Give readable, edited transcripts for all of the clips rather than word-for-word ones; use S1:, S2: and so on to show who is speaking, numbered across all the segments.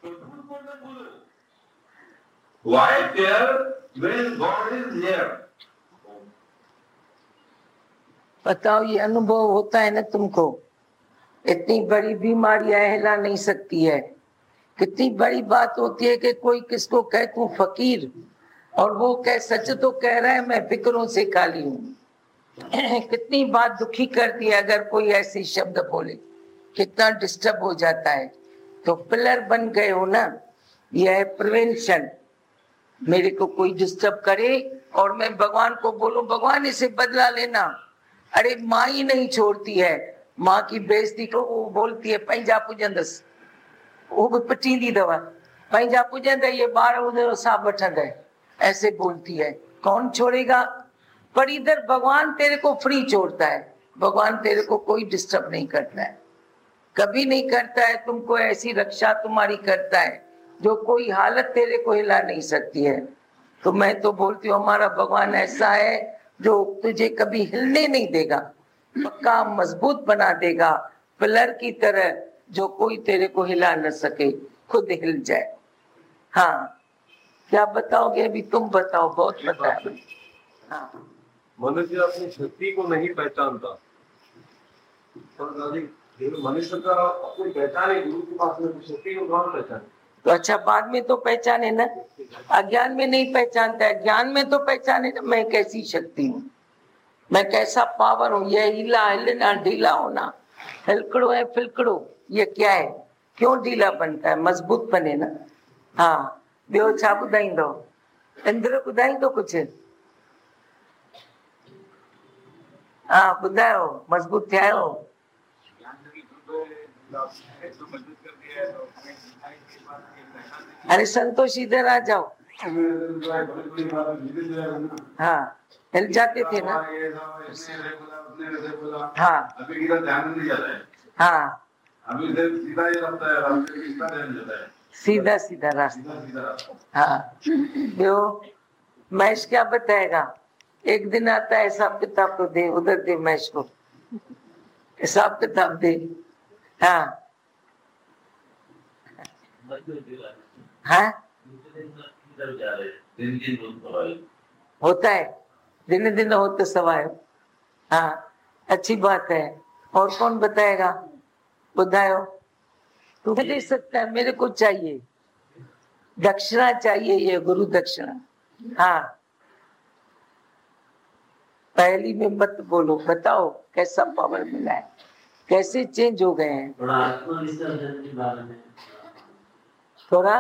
S1: Why fear when God is near?
S2: बताओ, ये अनुभव होता है ना तुमको? इतनी बड़ी बीमारियां हिला नहीं सकती है। कितनी बड़ी बात होती है कि कोई किसको कहे तू फकीर, और वो कह सच तो कह रहा है मैं फिक्रों से खाली हूँ। कितनी बात दुखी करती है अगर कोई ऐसी शब्द बोले, कितना डिस्टर्ब हो जाता है। तो पिलर बन गए हो ना, यह है प्रिवेंशन। मेरे को कोई डिस्टर्ब करे और मैं भगवान को बोलूं भगवान इसे बदला लेना, अरे माँ ही नहीं छोड़ती है। माँ की बेइज्जती को वो बोलती है पंहिंजा पुजंदस, वो भी पटींदी दवा पंहिंजा पुजंद, ये बार उधर साफ वठंद है, ऐसे बोलती है। कौन छोड़ेगा? पर इधर भगवान तेरे को फ्री छोड़ता है। भगवान तेरे को कोई डिस्टर्ब नहीं करता है, कभी नहीं करता है। तुमको ऐसी रक्षा तुम्हारी करता है जो कोई हालत तेरे को हिला नहीं सकती है। तो मैं तो बोलती हूँ हमारा भगवान ऐसा है जो तुझे कभी हिलने नहीं देगा, पक्का मजबूत बना देगा, पिलर की तरह, जो कोई तेरे को हिला न सके, खुद हिल जाए। हाँ, क्या बताओगे? अभी तुम बताओ, बहुत बताया। हाँ,
S1: मनुष्य अपनी शक्ति को नहीं पहचानता, मनुष्य का अपनी पहचान है, गुरु के पास में शक्ति को कौन पहचाने?
S2: तो अच्छा, बाद में तो पहचाने ना, अज्ञान में नहीं पहचानता है। ज्ञान में तो पहचाने ना, मैं कैसी शक्ति हूँ, मैं कैसा पावर हूँ। ये हिला हिलना, ढीला होना, हिलकड़ो है फिलकड़ो, ये क्या है? क्यों ढीला बनता है? मजबूत बने ना। हाँ, ॿियो छा ॿुधाईंदो? इंद्र ॿुधाईंदो कुझु? हाँ ॿुधायो, मजबूत थिया आहियो? अरे संतोष इधर आ जाओ। हाँ, हिल जाते थे ना। हाँ हाँ,
S1: अभी सीधा ही रास्ता है, रास्ते में सीधा ध्यान जाता है,
S2: सीधा सीधा रास्ता। हाँ, ॿियो महेश क्या बताएगा? एक दिन आता है, हिसाब किताब तो दे, उधर दे महेश को, हिसाब किताब दे। हाँ हाँ, होता है, दिन दिन होते सवाए। हाँ, अच्छी बात है। और कौन बताएगा? बुधायो। तू दे सकता है, मेरे को चाहिए दक्षिणा, चाहिए ये गुरु दक्षिणा। हाँ, पहली में मत बोलो, बताओ कैसा पावर मिला है, कैसे चेंज हो गए हैं।
S3: थोड़ा आत्मविसर्जन के बारे में,
S2: थोड़ा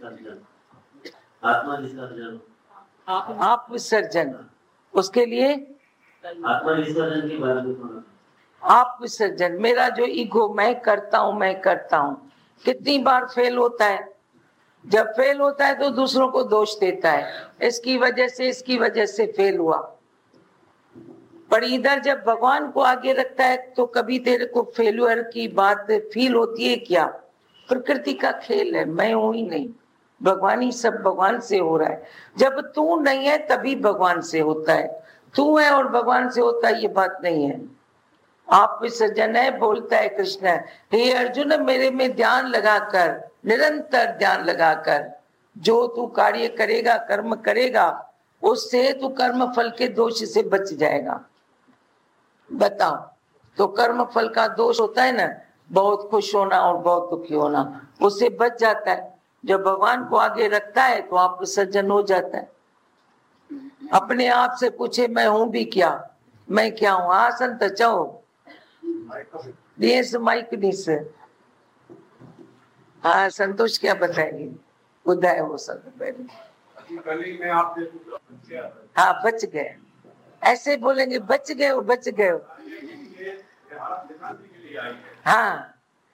S3: आत्मविसर्जन,
S2: आप विसर्जन, उसके लिए
S3: आत्मविसर्जन के बारे में थोड़ा।
S2: आप विसर्जन, मेरा जो ईगो, मैं करता हूँ, कितनी बार फेल होता है। जब फेल होता है तो दूसरों को दोष देता है, इसकी वजह से फेल हुआ। पर इधर जब भगवान को आगे रखता है तो कभी तेरे को फेल्यूर की बात फील होती है क्या? प्रकृति का खेल है, मैं हूं ही नहीं, भगवान ही सब, भगवान से हो रहा है। जब तू नहीं है तभी भगवान से होता है, तू है और भगवान से होता है, ये बात नहीं है। आप विसर्जन है, बोलता है कृष्ण, हे अर्जुन मेरे में ध्यान लगाकर, निरंतर ध्यान लगाकर जो तू कार्य करेगा, कर्म करेगा, उससे तू कर्म फल के दोष से बच जाएगा। बताओ, तो कर्म फल का दोष होता है ना, बहुत खुश होना और बहुत दुखी होना, उससे बच जाता है। जब भगवान को आगे रखता है तो आप विसर्जन हो जाता है। अपने आप से पूछे मैं हूं भी क्या, मैं क्या हूं? हाँ संत चो देश माइक दिस। हाँ, संतोष क्या बताएंगे? बुधाए वो सब पहले। हाँ, बच गए, ऐसे बोलेंगे बच गए हो, बच गए हो। हाँ,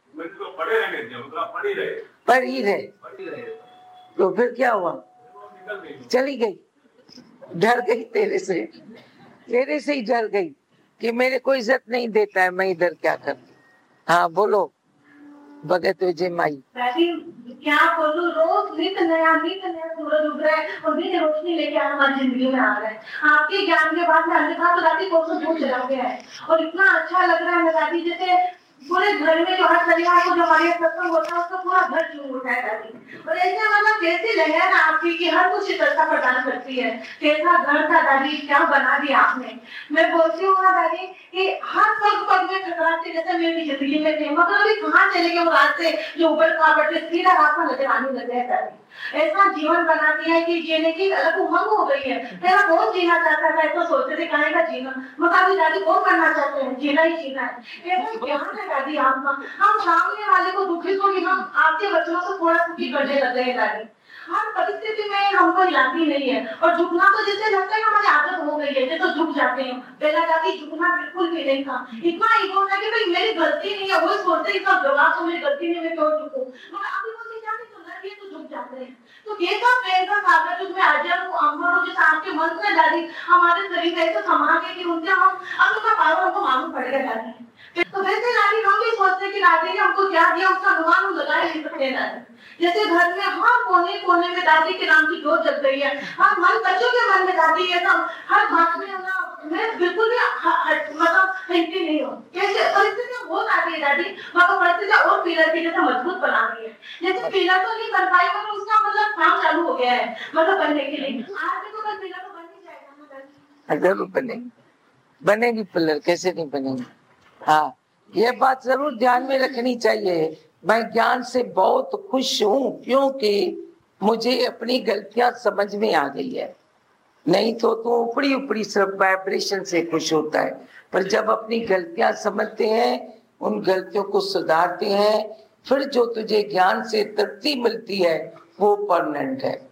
S2: पढ़ ही रहे, तो फिर क्या हुआ? चली गई, डर गई तेरे से ही डर गई कि मेरे को इज्जत नहीं देता है, मैं इधर क्या कर। हाँ बोलो भगत विजय माई।
S4: क्या बोलूं, रोज नित नया सूरज उग रहा है और दिन रोशनी लेके हमारी जिंदगी में आ रहा है। आपके ज्ञान के बाद में अंधकार तो राती को दूर चला गया है और इतना अच्छा लग रहा है ना दादी, जैसे पूरे घर में जो हर शनिवार को जो हमारे सत्संग होता है उसका पूरा घर झूम उठा है दादी। और ऐसे मतलब कैसी लहर आपकी कि हर कुछ शीतलता प्रदान करती है। कैसा घर था दादी, क्या बना दिया आपने। मैं बोलती हूँ ना दादी कि हर पग पग में खतराते जैसे मेरी जिंदगी में थे, मगर अभी कहाँ चले गए वो रात से जो ऊपर खापट से सीधा रात में नजर आने लगे है दादी। ऐसा जीवन बना दिया है कि जीने की अलग उमंग हो गई है। तेरा कौन जीना चाहता था, ऐसा सोचते थे कहेगा जीना, मगर अभी दादी कौन करना चाहते हैं, जीना ही जीना है। ऐसा ज्ञान है दादी आपका, हम सामने वाले को दुखी को भी हम आपके बच्चों से थोड़ा दुखी करने लग गए दादी। हर परिस्थिति में हमको हिलाती नहीं है। और झुकना तो जैसे लगता है हमारी आदत हो गई है, जैसे झुक जाते हैं। पहला दादी झुकना बिल्कुल भी नहीं था, इतना ईगो था कि भाई मेरी गलती नहीं है, वो सोचते इतना जवाब तो मेरी गलती नहीं, मैं क्यों झुकूं। मगर अभी बोलते जाते तो लड़के तो झुक जाते हैं। तो ये सब प्रेम का सागर जो मैं आज अमरों जो आपके मन में दादी हमारे शरीर में ऐसे समा के कि उनके हम अब उनका पावर हमको मालूम पड़ गया दादी। तो वैसे दादी हम भी सोचते कि दादी ने हमको क्या दिया उसका अनुमान हम लगा नहीं सकते दादी। जैसे घर में हर कोने कोने में दादी के नाम की जोत जग गई है, हर मन बच्चों के मन में दादी है सब, हर बात में ना मैं बिल्कुल भी मतलब हिंदी नहीं हूँ। कैसे परिस्थितियाँ बहुत आती है दादी, मगर परिस्थितियाँ और पिलर की जैसे मजबूत बना रही है। जैसे पिलर तो नहीं बन पाई मगर उसका मतलब काम चालू हो गया है, मतलब बनने के लिए। आज भी तो कल पिलर तो बन ही जाएगा ना दादी।
S2: जरूर बनेगी, बनेगी पिलर, कैसे नहीं बनेगी। हाँ, ये बात जरूर ध्यान में रखनी चाहिए। मैं ज्ञान से बहुत खुश हूँ क्योंकि मुझे अपनी गलतियां समझ में आ गई है। नहीं तो तू ऊपरी ऊपरी सिर्फ वाइब्रेशन से खुश होता है, पर जब अपनी गलतियां समझते हैं, उन गलतियों को सुधारते हैं, फिर जो तुझे ज्ञान से तृप्ति मिलती है वो परमानेंट है।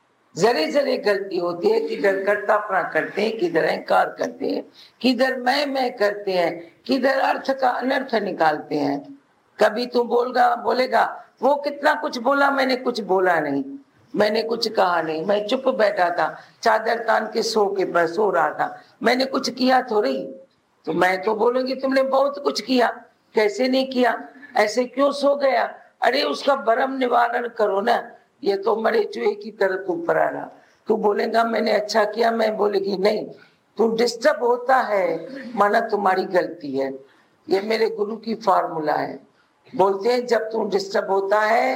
S2: जरे जरे गलती होती है, किधर कर्तापना करते हैं, किधर अहंकार करते हैं, किधर मैं करते हैं, किधर अर्थ का अनर्थ निकालते हैं। कभी तू बोलेगा वो कितना कुछ बोला, मैंने कुछ बोला नहीं, मैंने कुछ कहा नहीं, मैं चुप बैठा था, चादर तान के सो रहा था, मैंने कुछ किया थोड़ी। तो मैं तो बोलूंगी तुमने बहुत कुछ किया, कैसे नहीं किया, ऐसे क्यों सो गया, अरे उसका भरम निवारण करो ना, ये तो मरे चूहे की तरह तू पर आ रहा। तू बोलेगा मैंने अच्छा किया, मैं बोलेगी नहीं, तू डिस्टर्ब होता है माना तुम्हारी गलती है। ये मेरे गुरु की फॉर्मूला है, बोलते हैं जब तू डिस्टर्ब होता है,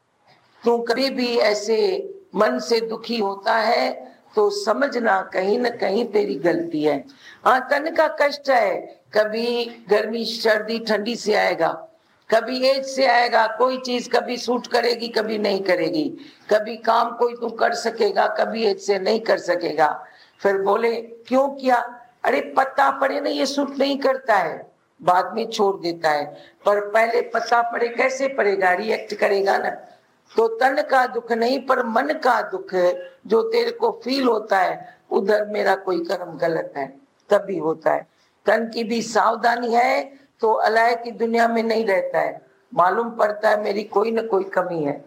S2: तू कभी भी ऐसे मन से दुखी होता है तो समझना कहीं न कहीं तेरी गलती है। हाँ, तन का कष्ट है, कभी गर्मी सर्दी ठंडी से आएगा, कभी एज से आएगा, कोई चीज कभी सूट करेगी कभी नहीं करेगी, कभी काम कोई तू कर सकेगा कभी एज से नहीं कर सकेगा। फिर बोले क्यों किया, अरे पता पड़े ना ये सूट नहीं करता है, बाद में छोड़ देता है, पर पहले पता पड़े कैसे पड़ेगा, रिएक्ट करेगा ना। तो तन का दुख नहीं पर मन का दुख जो तेरे को फील होता है, उधर मेरा कोई कर्म गलत है तभी होता है। तन की भी सावधानी है तो अलाय की दुनिया में नहीं रहता है, मालूम पड़ता है मेरी कोई न कोई कमी है।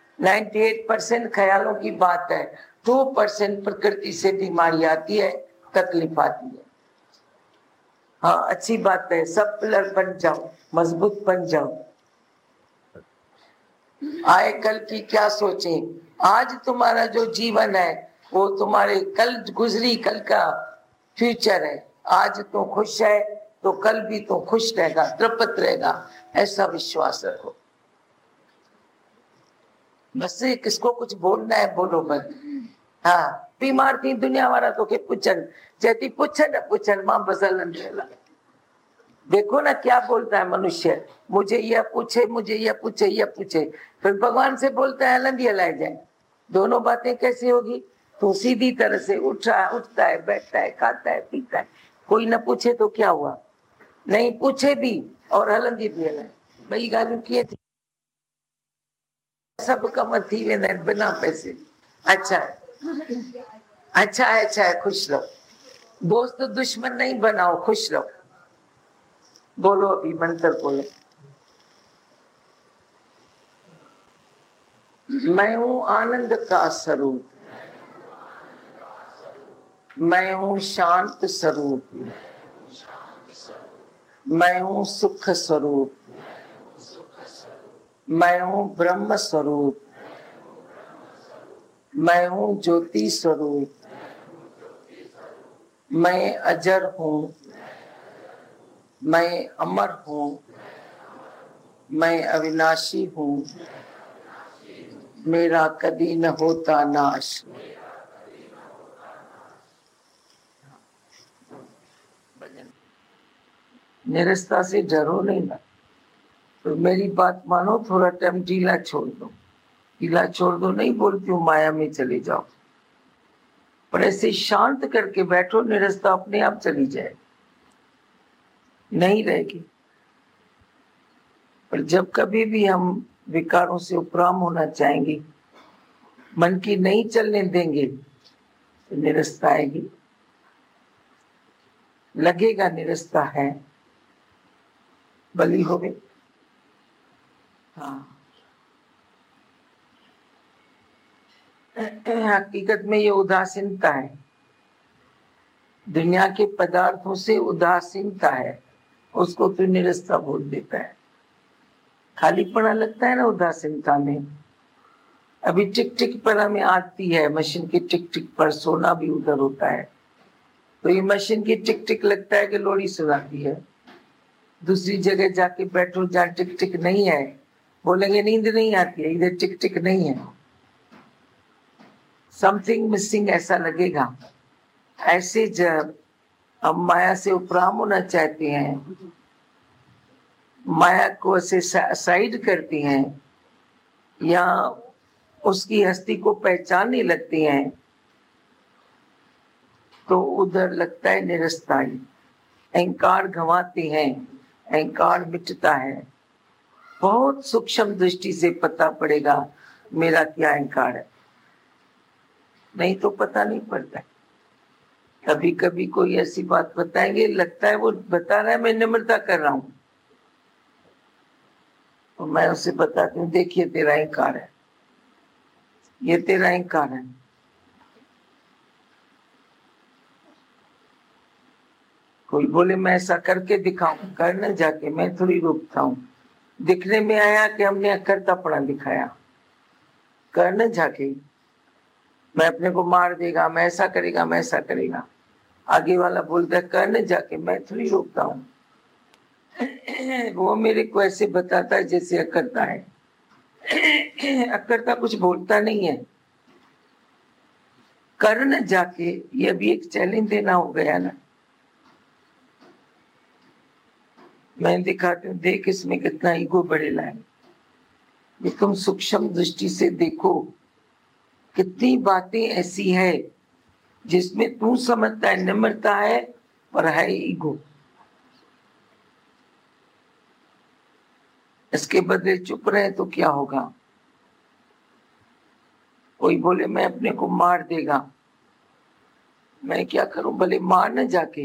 S2: 98% ख्यालों की बात है, 2% प्रकृति से बीमारी आती है, तकलीफ आती है। हाँ, अच्छी बात है, सब पिलर बन जाओ, मजबूत बन जाओ। आए कल की क्या सोचें, आज तुम्हारा जो जीवन है वो तुम्हारे कल गुजरी कल का फ्यूचर है। आज तो खुश है तो कल भी तो खुश रहेगा, तृप्त रहेगा, ऐसा विश्वास रखो। बस किसको कुछ बोलना है बोलो बस। हाँ, बीमार थी दुनिया वाला तो के पुछन जैती पुछन मां बसलन रहेला। देखो ना क्या बोलता है मनुष्य, मुझे यह पूछे, मुझे यह पूछे, यह पूछे, फिर भगवान से बोलता है हलंदी हलाए जाए। दोनों बातें कैसी होगी, तो सीधी तरह से उठता है, बैठता है, खाता है, पीता है, कोई न पूछे तो क्या हुआ, नहीं पूछे भी और हलंदी भी हलाए, भई गालू किए थी सब कम थी वेंदा बिना पैसे। अच्छा अच्छा है, अच्छा है, खुश रहो, दोस्त दुश्मन नहीं बनाओ, खुश रहो। बोलो अभी मंत्र बोलो। मैं हूं आनंद का स्वरूप, मैं हूं शांत स्वरूप, मैं हूं सुख स्वरूप, मैं हूं ब्रह्म स्वरूप, मैं हूं ज्योति स्वरूप, मैं अजर हूं, मैं अमर हूं, मैं अविनाशी हूँ, मेरा कभी न होता नाश। निरस्ता से डरो नहीं ना, तो मेरी बात मानो, थोड़ा टाइम ढीला छोड़ दो। ढीला छोड़ दो नहीं बोलती हूँ माया में चले जाओ, पर ऐसे शांत करके बैठो, निरस्ता अपने आप चली जाए, नहीं रहेगी। पर जब कभी भी हम विकारों से उपराम होना चाहेंगे, मन की नहीं चलने देंगे, तो निरस्ता आएगी। लगेगा निरस्ता है, बलि हो गए। हाँ, हकीकत में ये उदासीनता है, दुनिया के पदार्थों से उदासीनता है, उसको तो निरस्ता बोल देता है। खालीपना लगता है ना उदासीनता में। अभी टिक टिक पर हमें आती है, मशीन की टिक टिक पर सोना भी उधर होता है, तो ये मशीन की टिक टिक लगता है कि लोरी सुनाती है। दूसरी जगह जाके बैठो जहाँ टिक टिक नहीं है, बोलेंगे नींद नहीं आती है, इधर टिक टिक नहीं है, समथिंग मिसिंग ऐसा लगेगा। ऐसे जब हम माया से उपराम होना चाहते हैं, माया को ऐसे साइड करती हैं या उसकी हस्ती को पहचानने लगती हैं, तो उधर लगता है निरस्ताई। अहंकार गंवाते हैं, अहंकार मिटता है। बहुत सूक्ष्म दृष्टि से पता पड़ेगा मेरा क्या अहंकार है, नहीं तो पता नहीं पड़ता है। कभी कभी कोई ऐसी बात बताएंगे, लगता है वो बता रहा है मैं निम्रता कर रहा हूं, तो मैं उसे बताती हूँ देखिए तेरा अहंकार है, ये तेरा अहंकार है। कोई बोले मैं ऐसा करके दिखाऊं, करने जाके मैं थोड़ी रोकता हूँ। दिखने में आया कि हमने अकर्तापना दिखाया, करने जाके मैं अपने को मार देगा, मैं ऐसा करेगा, मैं ऐसा करेगा। आगे वाला बोलता है करने जाके मैं थोड़ी रोकता हूँ। वो मेरे को ऐसे बताता है जैसे अकर्ता है। अकर्ता कुछ बोलता नहीं है, करने जाके ये भी एक चैलेंज देना हो गया ना। मैं दिखाती हूँ, देख इसमें कितना ईगो बढ़ेला है। ये तुम सूक्ष्म दृष्टि से देखो, कितनी बातें ऐसी है जिसमें तू समझता है निम्रता है, पर है ईगो। इसके बदले चुप रहे तो क्या होगा? कोई बोले मैं अपने को मार देगा, मैं क्या करूं? भले मार न जाके,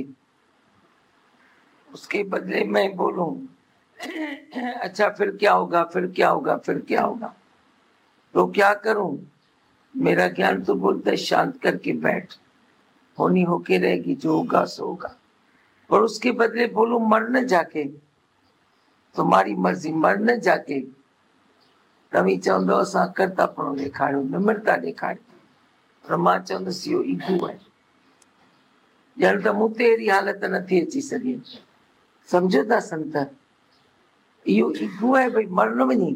S2: उसके बदले मैं बोलूं अच्छा फिर क्या होगा, फिर क्या होगा, फिर क्या होगा, तो क्या करूं? मेरा ज्ञान तो बोलता है शांत करके बैठ, होनी होके रहेगी, जो होगा सो होगा। और उसके बदले बोलूं मर न जाके, तुम्हारी मर्जी, मर न जाके। तभी चवंदो असां करतापणो ॾेखारियो, निम्रता ॾेखारी। पर मां चवंदसि इहो ईगो आहे। ॼण त मूं ते अहिड़ी हालत नथी अची सघे। सम्झो था संत, इहो ईगो आहे। भई मर न वञी,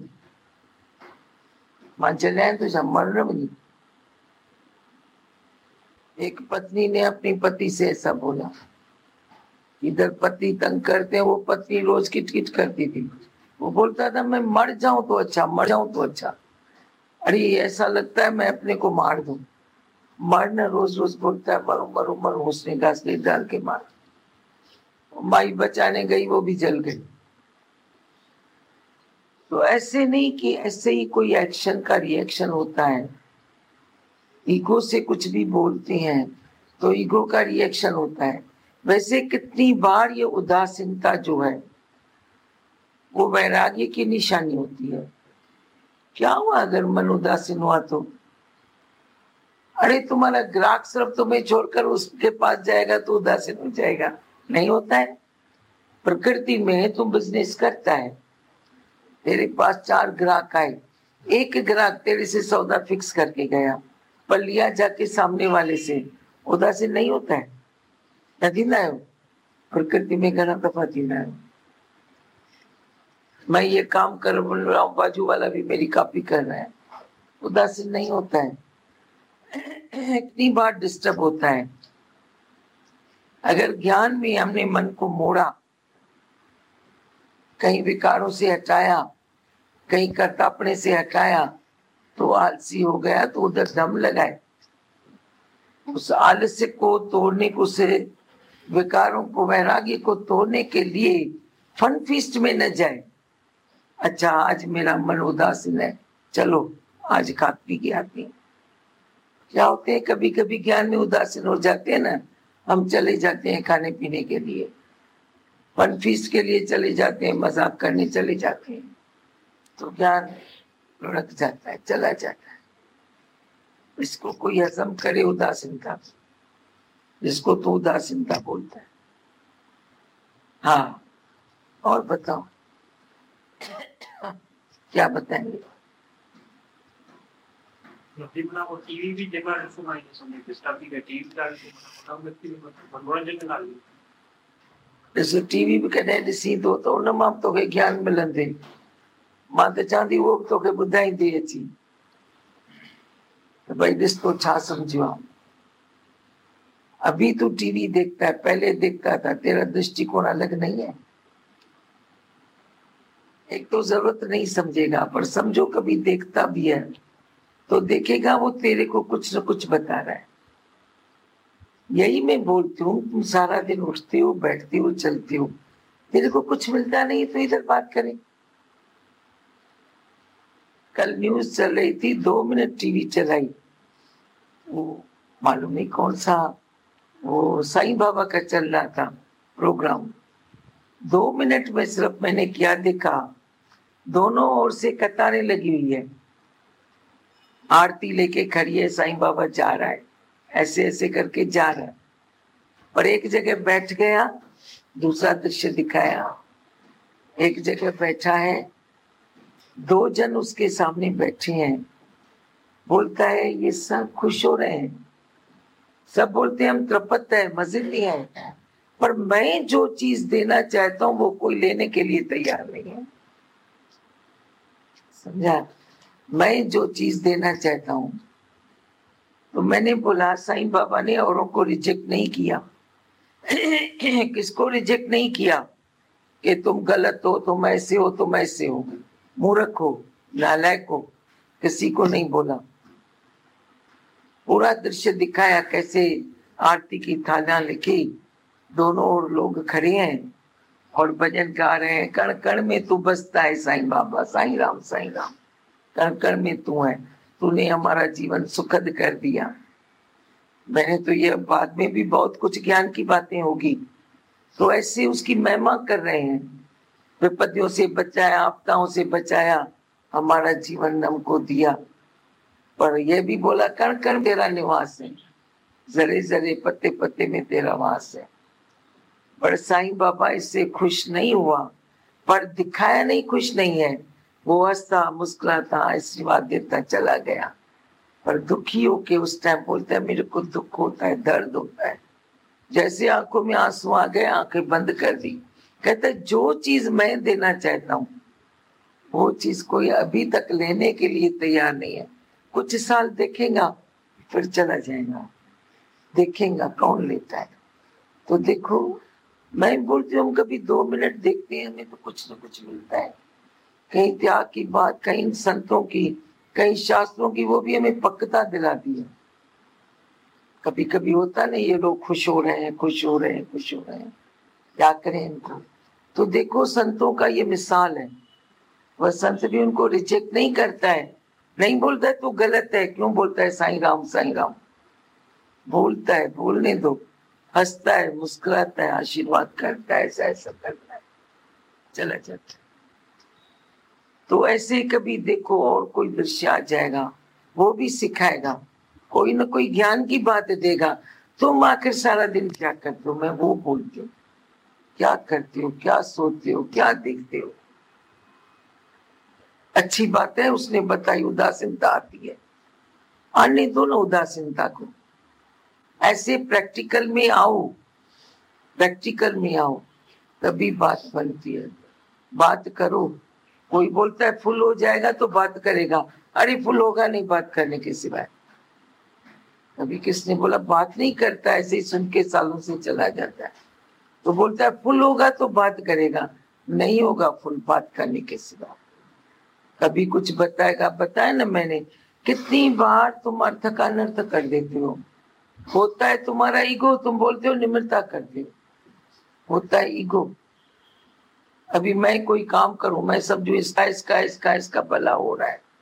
S2: मां जलायां तो छा, मर न वञी। एक पत्नी ने अपनी पति से ऐसा बोला, इधर पति तंग करते हैं, वो पत्नी रोज किटकिट करती थी। वो बोलता था मैं मर जाऊं तो अच्छा, मर जाऊं तो अच्छा। अरे ऐसा लगता है मैं अपने को मार दूं। मरना रोज रोज बोलता है मरो मरो मरो, उसने घासलेट डाल के मार। माई बचाने गई, वो भी जल गई। तो ऐसे नहीं कि ऐसे ही कोई एक्शन का रिएक्शन होता है। ईगो से कुछ भी बोलते हैं तो ईगो का रिएक्शन होता है। वैसे कितनी बार ये उदासीनता जो है वो वैराग्य की निशानी होती है। क्या हुआ अगर मन उदासीन हुआ तो? अरे तुम्हारा ग्राहक सिर्फ तुम्हें छोड़कर उसके पास जाएगा तो उदासीन हो जाएगा? नहीं होता है। प्रकृति में तुम बिजनेस करता है, तेरे पास 4 ग्राहक आए, एक ग्राहक तेरे से सौदा फिक्स करके गया, पर लिया जाके सामने वाले से, उदासीन नहीं होता है? न थींदा आहियो? प्रकृति में घणा दफ़ा थींदा आहियो। मैं ये काम कर रहा हूँ, बाजू वाला भी मेरी कॉपी कर रहा है, उदासीन नहीं होता है। इतनी बार डिस्टर्ब होता है। अगर ज्ञान में हमने मन को मोड़ा, कहीं विकारों से हटाया, कहीं कर्तापने से हटाया, तो आलसी हो गया तो उधर दम लगाए। उस आलस्य को तोड़ने को, से विकारों को, वैराग्य को तोड़ने के लिए फन फीस्ट में न जाए। अच्छा आज मेरा मन उदासीन है, चलो आज खा पी के आते हैं। क्या होते हैं, कभी कभी ज्ञान में उदासीन हो जाते हैं ना, हम चले जाते हैं खाने पीने के लिए, फन फीस्ट के लिए चले जाते हैं, मजाक करने चले जाते हैं, तो ज्ञान लुढ़क जाता है, चला जाता है। इसको कोई हजम करे उदासीनता, जिसको तो उदासीनता बोलता है। हाँ और बताओ क्या बताएंगे?
S1: टीवी भी देखा मनोरंजन
S2: ॾिसो टीवी भी कॾहिं ॾिसी तो उन मां बि तोखे ज्ञान मिलंदे। मां त चवंदी उहो बि तोखे ॿुधाईंदी अची त भई ॾिस तो छा समझियो आहे। अभी तू टीवी देखता है, पहले देखता था, तेरा दृष्टिकोण अलग नहीं है। एक तो जरूरत नहीं समझेगा, पर समझो कभी देखता भी है तो देखेगा वो तेरे को कुछ न कुछ बता रहा है। यही मैं बोलती हूँ, तुम सारा दिन उठते हो, बैठते हो, चलते हो, तेरे को कुछ मिलता नहीं तो इधर बात करें। कल न्यूज चल रही थी, 2 मिनट टीवी चलाई, वो मालूम नहीं कौन सा, वो साईं बाबा का चल रहा था प्रोग्राम। 2 मिनट में सिर्फ मैंने क्या देखा, दोनों ओर से कतारें लगी हुई है, आरती लेके खड़ी है, साईं बाबा जा रहा है, ऐसे ऐसे करके जा रहा है, पर एक जगह बैठ गया, दूसरा दृश्य दिखाया। एक जगह बैठा है, 2 जन उसके सामने बैठे हैं, बोलता है ये सब खुश हो रहे हैं, सब बोलते हैं हम तृप्त है, मजे नहीं है, पर मैं जो चीज देना चाहता हूं वो कोई लेने के लिए तैयार नहीं है। समझा? मैं जो चीज देना चाहता हूं, तो मैंने बोला साईं बाबा ने औरों को रिजेक्ट नहीं किया। किसको रिजेक्ट नहीं किया कि तुम गलत हो, तुम ऐसे हो, तुम ऐसे हो, मूर्ख हो, नालायक हो, किसी को नहीं बोला। पूरा दृश्य दिखाया, कैसे आरती की थालियां लिखी, दोनों ओर लोग खड़े हैं और भजन गा रहे हैं, कण कण में तू बसता है साईं बाबा, साईं राम, कण कण में तू है, तूने हमारा जीवन सुखद कर दिया। मैंने तो ये बाद में भी बहुत कुछ ज्ञान की बातें होगी, तो ऐसे उसकी महिमा कर रहे हैं, विपत्तियों से बचाया, आपदाओं से बचाया, हमारा जीवन हमको दिया। पर यह भी बोला कण कण तेरा निवास है, जरे जरे पत्ते पत्ते में तेरा वास है। पर साईं बाबा इससे खुश नहीं हुआ, पर दिखाया नहीं खुश नहीं है, वो हंसता मुस्कुराता आशीर्वाद देता चला गया। पर दुखी होके उस टाइम बोलता है मेरे को दुख होता है, दर्द होता है। जैसे आंखों में आंसू आ गए, आंखें बंद कर दी। कहता है जो चीज मैं देना चाहता हूँ वो चीज कोई अभी तक लेने के लिए तैयार नहीं है। कुछ साल देखेगा फिर चला जाएगा, देखेगा कौन लेता है। तो देखो मैं बोलती हूँ, हम कभी 2 मिनट देखते हैं, हमें तो कुछ न कुछ मिलता है। कहीं त्याग की बात, कहीं संतों की, कहीं शास्त्रों की, वो भी हमें पक्का दिलाती है। कभी कभी होता नहीं, ये लोग खुश हो रहे हैं, खुश हो रहे हैं, खुश हो रहे हैं, क्या करें इनको। तो देखो संतों का ये मिसाल है, वह संत भी उनको रिजेक्ट नहीं करता है, नहीं बोलता है तो गलत है, क्यों बोलता है साईं राम, बोलता है, बोलने दो, हंसता है, मुस्कुराता है, आशीर्वाद करता है, ऐसा ऐसा करता है, चला जाता है। तो ऐसे कभी देखो और कोई दृश्य आ जाएगा, वो भी सिखाएगा, कोई ना कोई ज्ञान की बात देगा। तुम आखिर सारा दिन क्या करते हो, मैं वो बोलती हूँ, क्या करते हो, क्या सोचते हो, क्या देखते हो। अच्छी बात है उसने बताई, उदासीनता आती है, आने दो ना उदासीनता को। ऐसे प्रैक्टिकल में आओ, प्रैक्टिकल में आओ, तभी बात बनती है। बात करो कोई बोलता है फुल हो जाएगा तो बात करेगा, अरे फुल होगा नहीं बात करने के सिवाय। कभी किसने बोला बात नहीं करता, ऐसे ही सुन के सालों से चला जाता है। तो बोलता है फुल होगा तो बात करेगा, नहीं होगा फुल बात करने के सिवा। कभी कुछ बताएगा, बताया ना मैंने कितनी बार तुम अर्थ का अनर्थ कर देते हो। होता है तुम्हारा ईगो, तुम बोलते हो निम्रता करते हो, होता है ईगो। अभी मैं कोई काम करूं, मैं समझू इसका भला हो रहा है,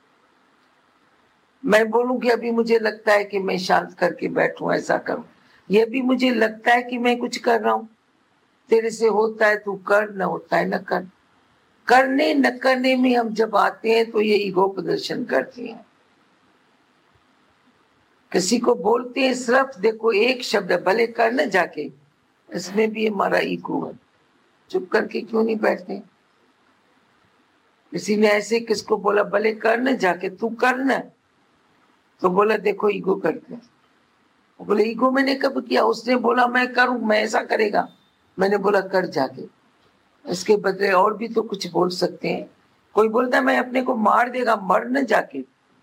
S2: मैं बोलूं कि अभी मुझे लगता है कि मैं शांत करके बैठूं, ऐसा करूं, ये भी मुझे लगता है कि मैं कुछ कर रहा हूं, तेरे से होता है तू कर, न होता है न कर। करने न करने में हम जब आते हैं तो ये ईगो प्रदर्शन करते हैं। किसी को बोलते हैं सिर्फ देखो एक शब्द भले कर न जाके, इसमें भी हमारा ईगो है। चुप करके क्यों नहीं बैठते? किसी ने ऐसे किसको बोला भले कर न जाके, तू कर न, तो बोला देखो ईगो करते हैं। बोले ईगो मैंने कब किया? उसने बोला मैं करूं, मैं ऐसा करेगा, मैंने बोला कर जाके। इसके बदले और भी तो कुछ बोल सकते हैं। कोई बोलता है मैं अपने को मार देगा, मर न जाके,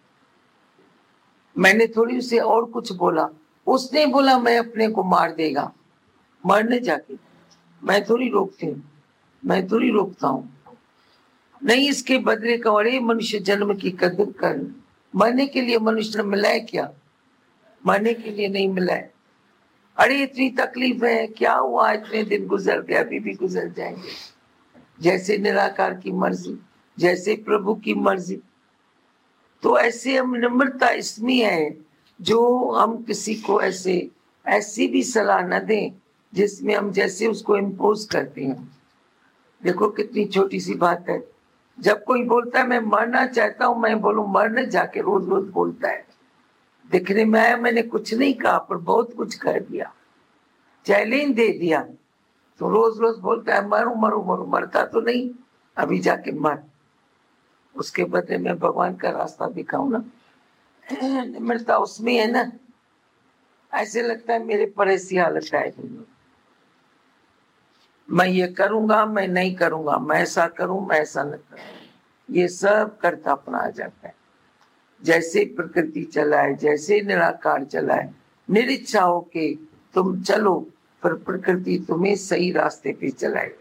S2: मैंने थोड़ी उसे और कुछ बोला, उसने बोला मैं अपने को मार देगा, मर न जाके, मैं थोड़ी रोकती हूँ, मैं थोड़ी रोकता हूँ। नहीं, इसके बदले का अरे मनुष्य जन्म की कदर कर, मरने के लिए मनुष्य मिला है क्या? मरने के लिए नहीं मिला है। अरे इतनी तकलीफ है, क्या हुआ, इतने दिन गुजर गए, अभी भी गुजर जाएंगे। जैसे निराकार की मर्जी, जैसे प्रभु की मर्जी। तो ऐसे हम निम्रता इसमें है जो हम किसी को ऐसी भी सलाह न दें जिसमें हम जैसे उसको इम्पोज करते हैं। देखो कितनी छोटी सी बात है, जब कोई बोलता है मैं मरना चाहता हूं, मैं बोलूं मर न जाके, रोज रोज बोलता है। दिखने में आया मैंने कुछ नहीं कहा पर बहुत कुछ कह दिया, चैलेंज दे दिया, तो रोज रोज बोलता है मरू मरू मरू, मरता तो नहीं, अभी जाके मर। उसके बदले में भगवान का रास्ता दिखाऊं ना, निम्रता उसमें है ना। ऐसे लगता है मेरे पर ऐसी हालत है, मैं ये करूंगा, मैं नहीं करूंगा, मैं ऐसा करूं, मैं ऐसा न करूं, ये सब करता अपना आ जाता है। जैसे प्रकृति चलाए, जैसे निराकार चलाए, निरिच्छा होके तुम चलो, पर प्रकृति तुम्हें सही रास्ते पे चलाए।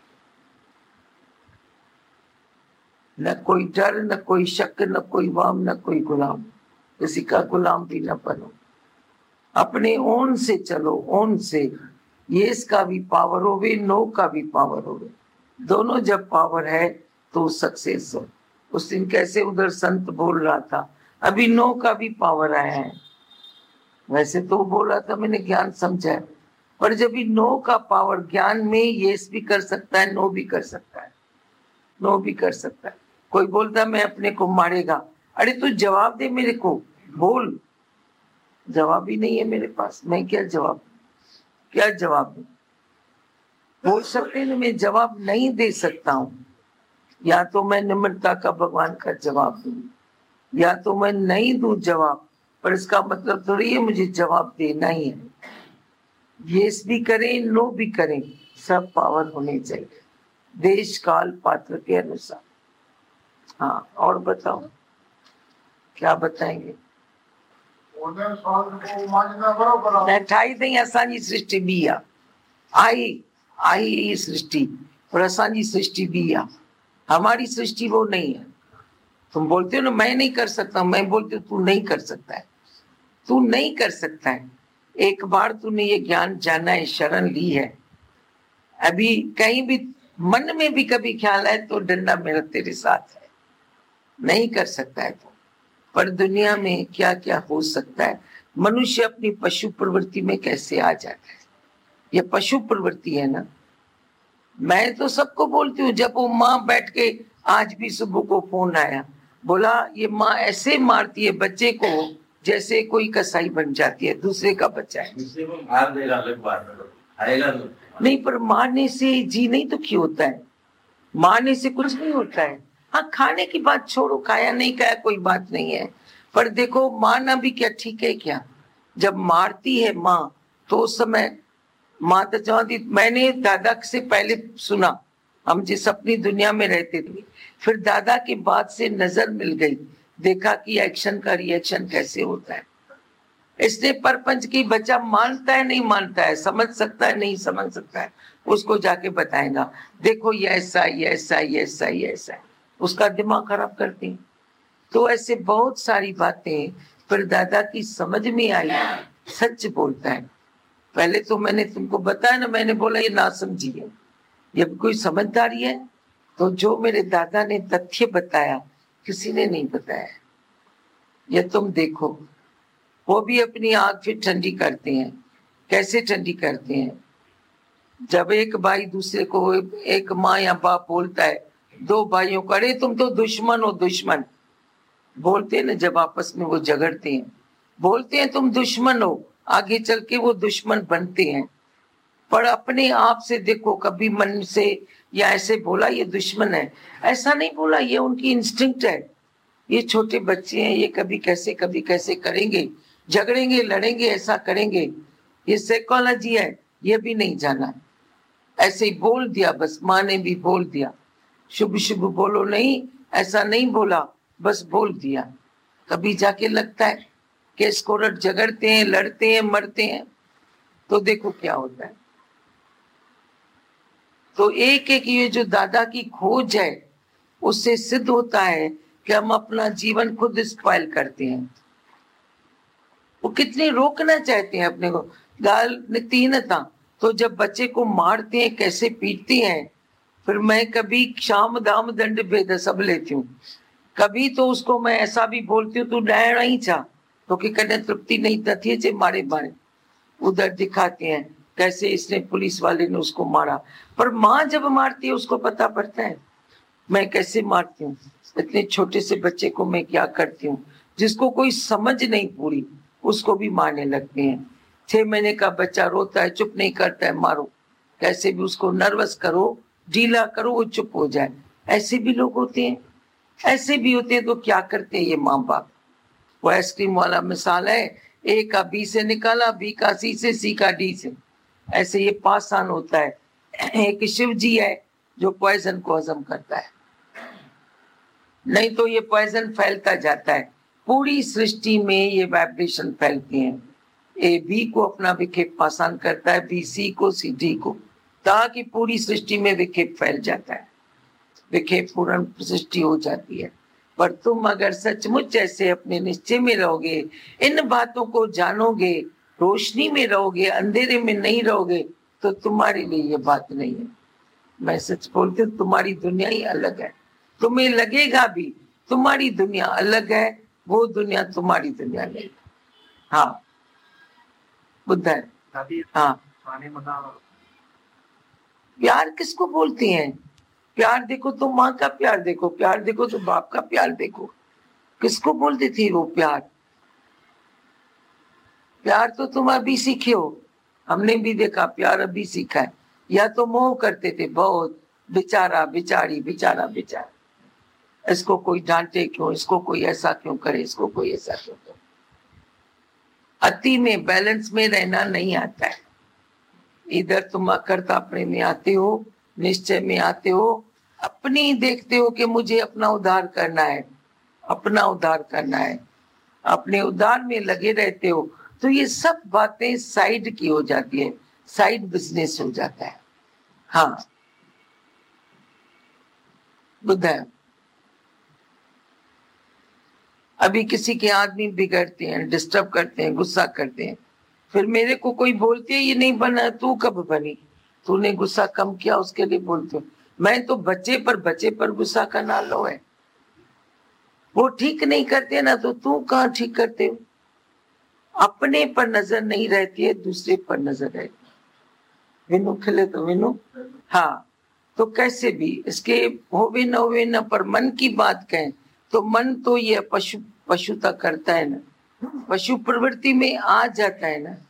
S2: न कोई डर, न कोई शक, न कोई वाम, न कोई गुलाम, किसी का गुलाम भी न बनो, अपने ओन से चलो, ओन से। यस का भी पावर होवे, नो का भी पावर होवे, दोनों जब पावर है तो सक्सेस हो। उस दिन कैसे उधर संत बोल रहा था, अभी नो का भी पावर आया है। वैसे तो बोल रहा था मैंने ज्ञान समझा है, पर जब भी नो का पावर, ज्ञान में यस भी कर सकता है, नो भी कर सकता है, नो भी कर सकता है। कोई बोलता है मैं अपने को मारेगा, अरे तू जवाब दे मेरे को, बोल। जवाब ही नहीं है मेरे पास, मैं क्या जवाब दूं? बोल सकते ना, मैं जवाब नहीं दे सकता हूं। या तो मैं निम्रता का भगवान का जवाब दूं, या तो मैं नहीं दूं जवाब, पर इसका मतलब थोड़ी है मुझे जवाब देना ही है। यस भी करें, नो भी करें, सब पावर होनी चाहिए देश काल पात्र के अनुसार। हाँ, और बताओ क्या बताएंगे? ठाई ताईं असांजी सृष्टि बि आहे, आई ये सृष्टि, और असांजी सृष्टि भी है, हमारी सृष्टि वो नहीं है। तुम बोलते हो ना मैं नहीं कर सकता, मैं बोलती हूँ तू नहीं कर सकता है, तू नहीं कर सकता है। एक बार तूने ये ज्ञान जाना है, शरण ली है, अभी कहीं भी मन में भी कभी ख्याल आए तो डंडा मेरा तेरे साथ है, नहीं कर सकता है तो। पर दुनिया में क्या क्या हो सकता है। मनुष्य अपनी पशु प्रवृत्ति में कैसे आ जाता है, ये पशु प्रवृत्ति है ना। मैं तो सबको बोलती हूँ, जब वो माँ बैठ के, आज भी सुबह को फोन आया, बोला ये माँ ऐसे मारती है बच्चे को जैसे कोई कसाई बन जाती है, दूसरे का बच्चा है।
S1: दूसरे को मार देगा अलग बात है, आएगा
S2: नहीं, पर मारने से जी नहीं तो क्यों होता है, मारने से कुछ नहीं होता है। हाँ, खाने की बात छोड़ो, खाया नहीं खाया कोई बात नहीं है, पर देखो मारना भी क्या ठीक है क्या? जब मारती है माँ तो उस समय माँ तो चाहती, मैंने दादा से पहले सुना हम जिस अपनी दुनिया में रहते थे, फिर दादा की बात से नजर मिल गई, देखा कि एक्शन का रिएक्शन कैसे होता है। इसलिए परपंच की बच्चा मानता है नहीं मानता है, समझ सकता है नहीं समझ सकता है, उसको जाके बताएगा देखो ये ऐसा ये ऐसा ये ऐसा ये ऐसा है, उसका दिमाग खराब करते हैं। तो ऐसे बहुत सारी बातें फिर दादा की समझ में आई, सच बोलता है। पहले तो मैंने तुमको बताया ना, मैंने बोला ये ना समझिए, ये कोई समझदारी है। तो जो मेरे दादा ने तथ्य बताया किसी ने नहीं बताया, ये तुम देखो। वो भी अपनी आंख फिर ठंडी करते हैं। कैसे ठंडी करते हैं? जब एक भाई दूसरे को, एक माँ या बाप बोलता है दो भाइयों को, अरे तुम तो दुश्मन हो, दुश्मन बोलते हैं ना, जब आपस में वो झगड़ते हैं बोलते हैं तुम दुश्मन हो, आगे चल के वो दुश्मन बनते हैं। पर अपने आप से देखो, कभी मन से या ऐसे बोला ये दुश्मन है, ऐसा नहीं बोला, ये उनकी इंस्टिंक्ट है। ये छोटे बच्चे हैं, ये कभी कैसे करेंगे, झगड़ेंगे लड़ेंगे ऐसा करेंगे, ये साइकोलॉजी है, ये भी नहीं जाना, ऐसे ही बोल दिया बस। माँ ने भी बोल दिया शुभ शुभ बोलो नहीं, ऐसा नहीं बोला, बस बोल दिया। कभी जाके लगता है केस कोर्ट झगड़ते हैं, लड़ते हैं, मरते हैं, तो देखो क्या होता है। तो एक एक ये जो दादा की खोज है, उससे सिद्ध होता है कि हम अपना जीवन खुद स्पॉइल करते हैं। वो कितने रोकना चाहते हैं अपने को, गाल नीतिहीनता। तो जब बच्चे को मारते हैं, कैसे पीटते हैं, फिर मैं कभी क्षाम दाम दंड भेद सब लेती हूँ। कभी तो उसको मैं ऐसा भी बोलती हूँ तू डायना ही चाह, तो कि कने तृप्ति नहीं थी जे मारे मारे। उधर दिखाते हैं कैसे इसने, पुलिस वाले ने उसको मारा। पर माँ जब मारती है उसको पता पड़ता है मैं कैसे मारती हूँ, इतने छोटे से बच्चे को मैं क्या करती हूँ। जिसको कोई समझ नहीं पूरी उसको भी मारने लगते हैं। 6 महीने का बच्चा रोता है, चुप नहीं करता है, मारो, कैसे भी उसको नर्वस करो, ढीला करो, वो चुप हो जाए। ऐसे भी लोग होते हैं, ऐसे भी होते हैं। तो क्या करते हैं ये माँ बाप? वो आइसक्रीम वाला मिसाल है, ए का बी से निकाला, बी का सी से, सी का डी से, ऐसे ये पासान होता है। एक शिव जी है जो पॉइजन को हजम करता है, नहीं तो ये पॉइजन फैलता जाता है। पूरी सृष्टि में ये वाइब्रेशन फैलती हैं। ए बी को अपना विक्षेप पासान करता है, बी सी को, सी डी को, ताकि पूरी सृष्टि में विक्षेप फैल जाता है, विक्षेप पूर्ण सृष्टि हो जाती है। पर तुम अगर सचमुच ऐसे अपने निश्चय में रहोगे, इन बातों को जानोगे, रोशनी में रहोगे, अंधेरे में नहीं रहोगे, तो तुम्हारे लिए ये बात नहीं है। मैं सच बोलती हूँ, तुम्हारी दुनिया ही अलग है। तुम्हें लगेगा भी तुम्हारी दुनिया अलग है, वो दुनिया तुम्हारी दुनिया नहीं। हाँ बुद्ध है। हाँ, प्यार किसको बोलते हैं? प्यार देखो तो माँ का प्यार देखो, प्यार देखो तो बाप का प्यार देखो, किसको बोलते थे वो प्यार? प्यार तो तुम अभी सीखे हो, हमने भी देखा, प्यार अभी सीखा है। या तो मोह करते थे बहुत, बेचारा बेचारी, बेचारा बेचारा, इसको कोई डांटे क्यों, इसको कोई ऐसा क्यों करे, इसको कोई ऐसा क्यों करे। अति में, बैलेंस में रहना नहीं आता है। इधर तुम अकर्ता प्रेम में आते हो, निश्चय में आते हो, अपनी देखते हो कि मुझे अपना उद्धार करना है, अपना उद्धार करना है, अपने उद्धार में लगे रहते हो, तो ये सब बातें साइड की हो जाती है, साइड बिजनेस हो जाता है। हाँ बुद्ध है। अभी किसी के आदमी बिगड़ते हैं, डिस्टर्ब करते हैं, गुस्सा करते हैं, फिर मेरे को कोई बोलती है ये नहीं बना, तू कब बनी, तूने गुस्सा कम किया उसके लिए बोलते हो। मैं तो बच्चे पर गुस्सा करना लो है। वो ठीक नहीं करते ना, तो तू कहाँ ठीक करते हो? अपने पर नजर नहीं रहती है, दूसरे पर नजर रहती है। विनु खिले तो विनु। हाँ, तो कैसे भी इसके होवे न पर मन की बात कहें तो मन तो ये पशुता करता है ना, पशु प्रवृत्ति में आ जाता है ना।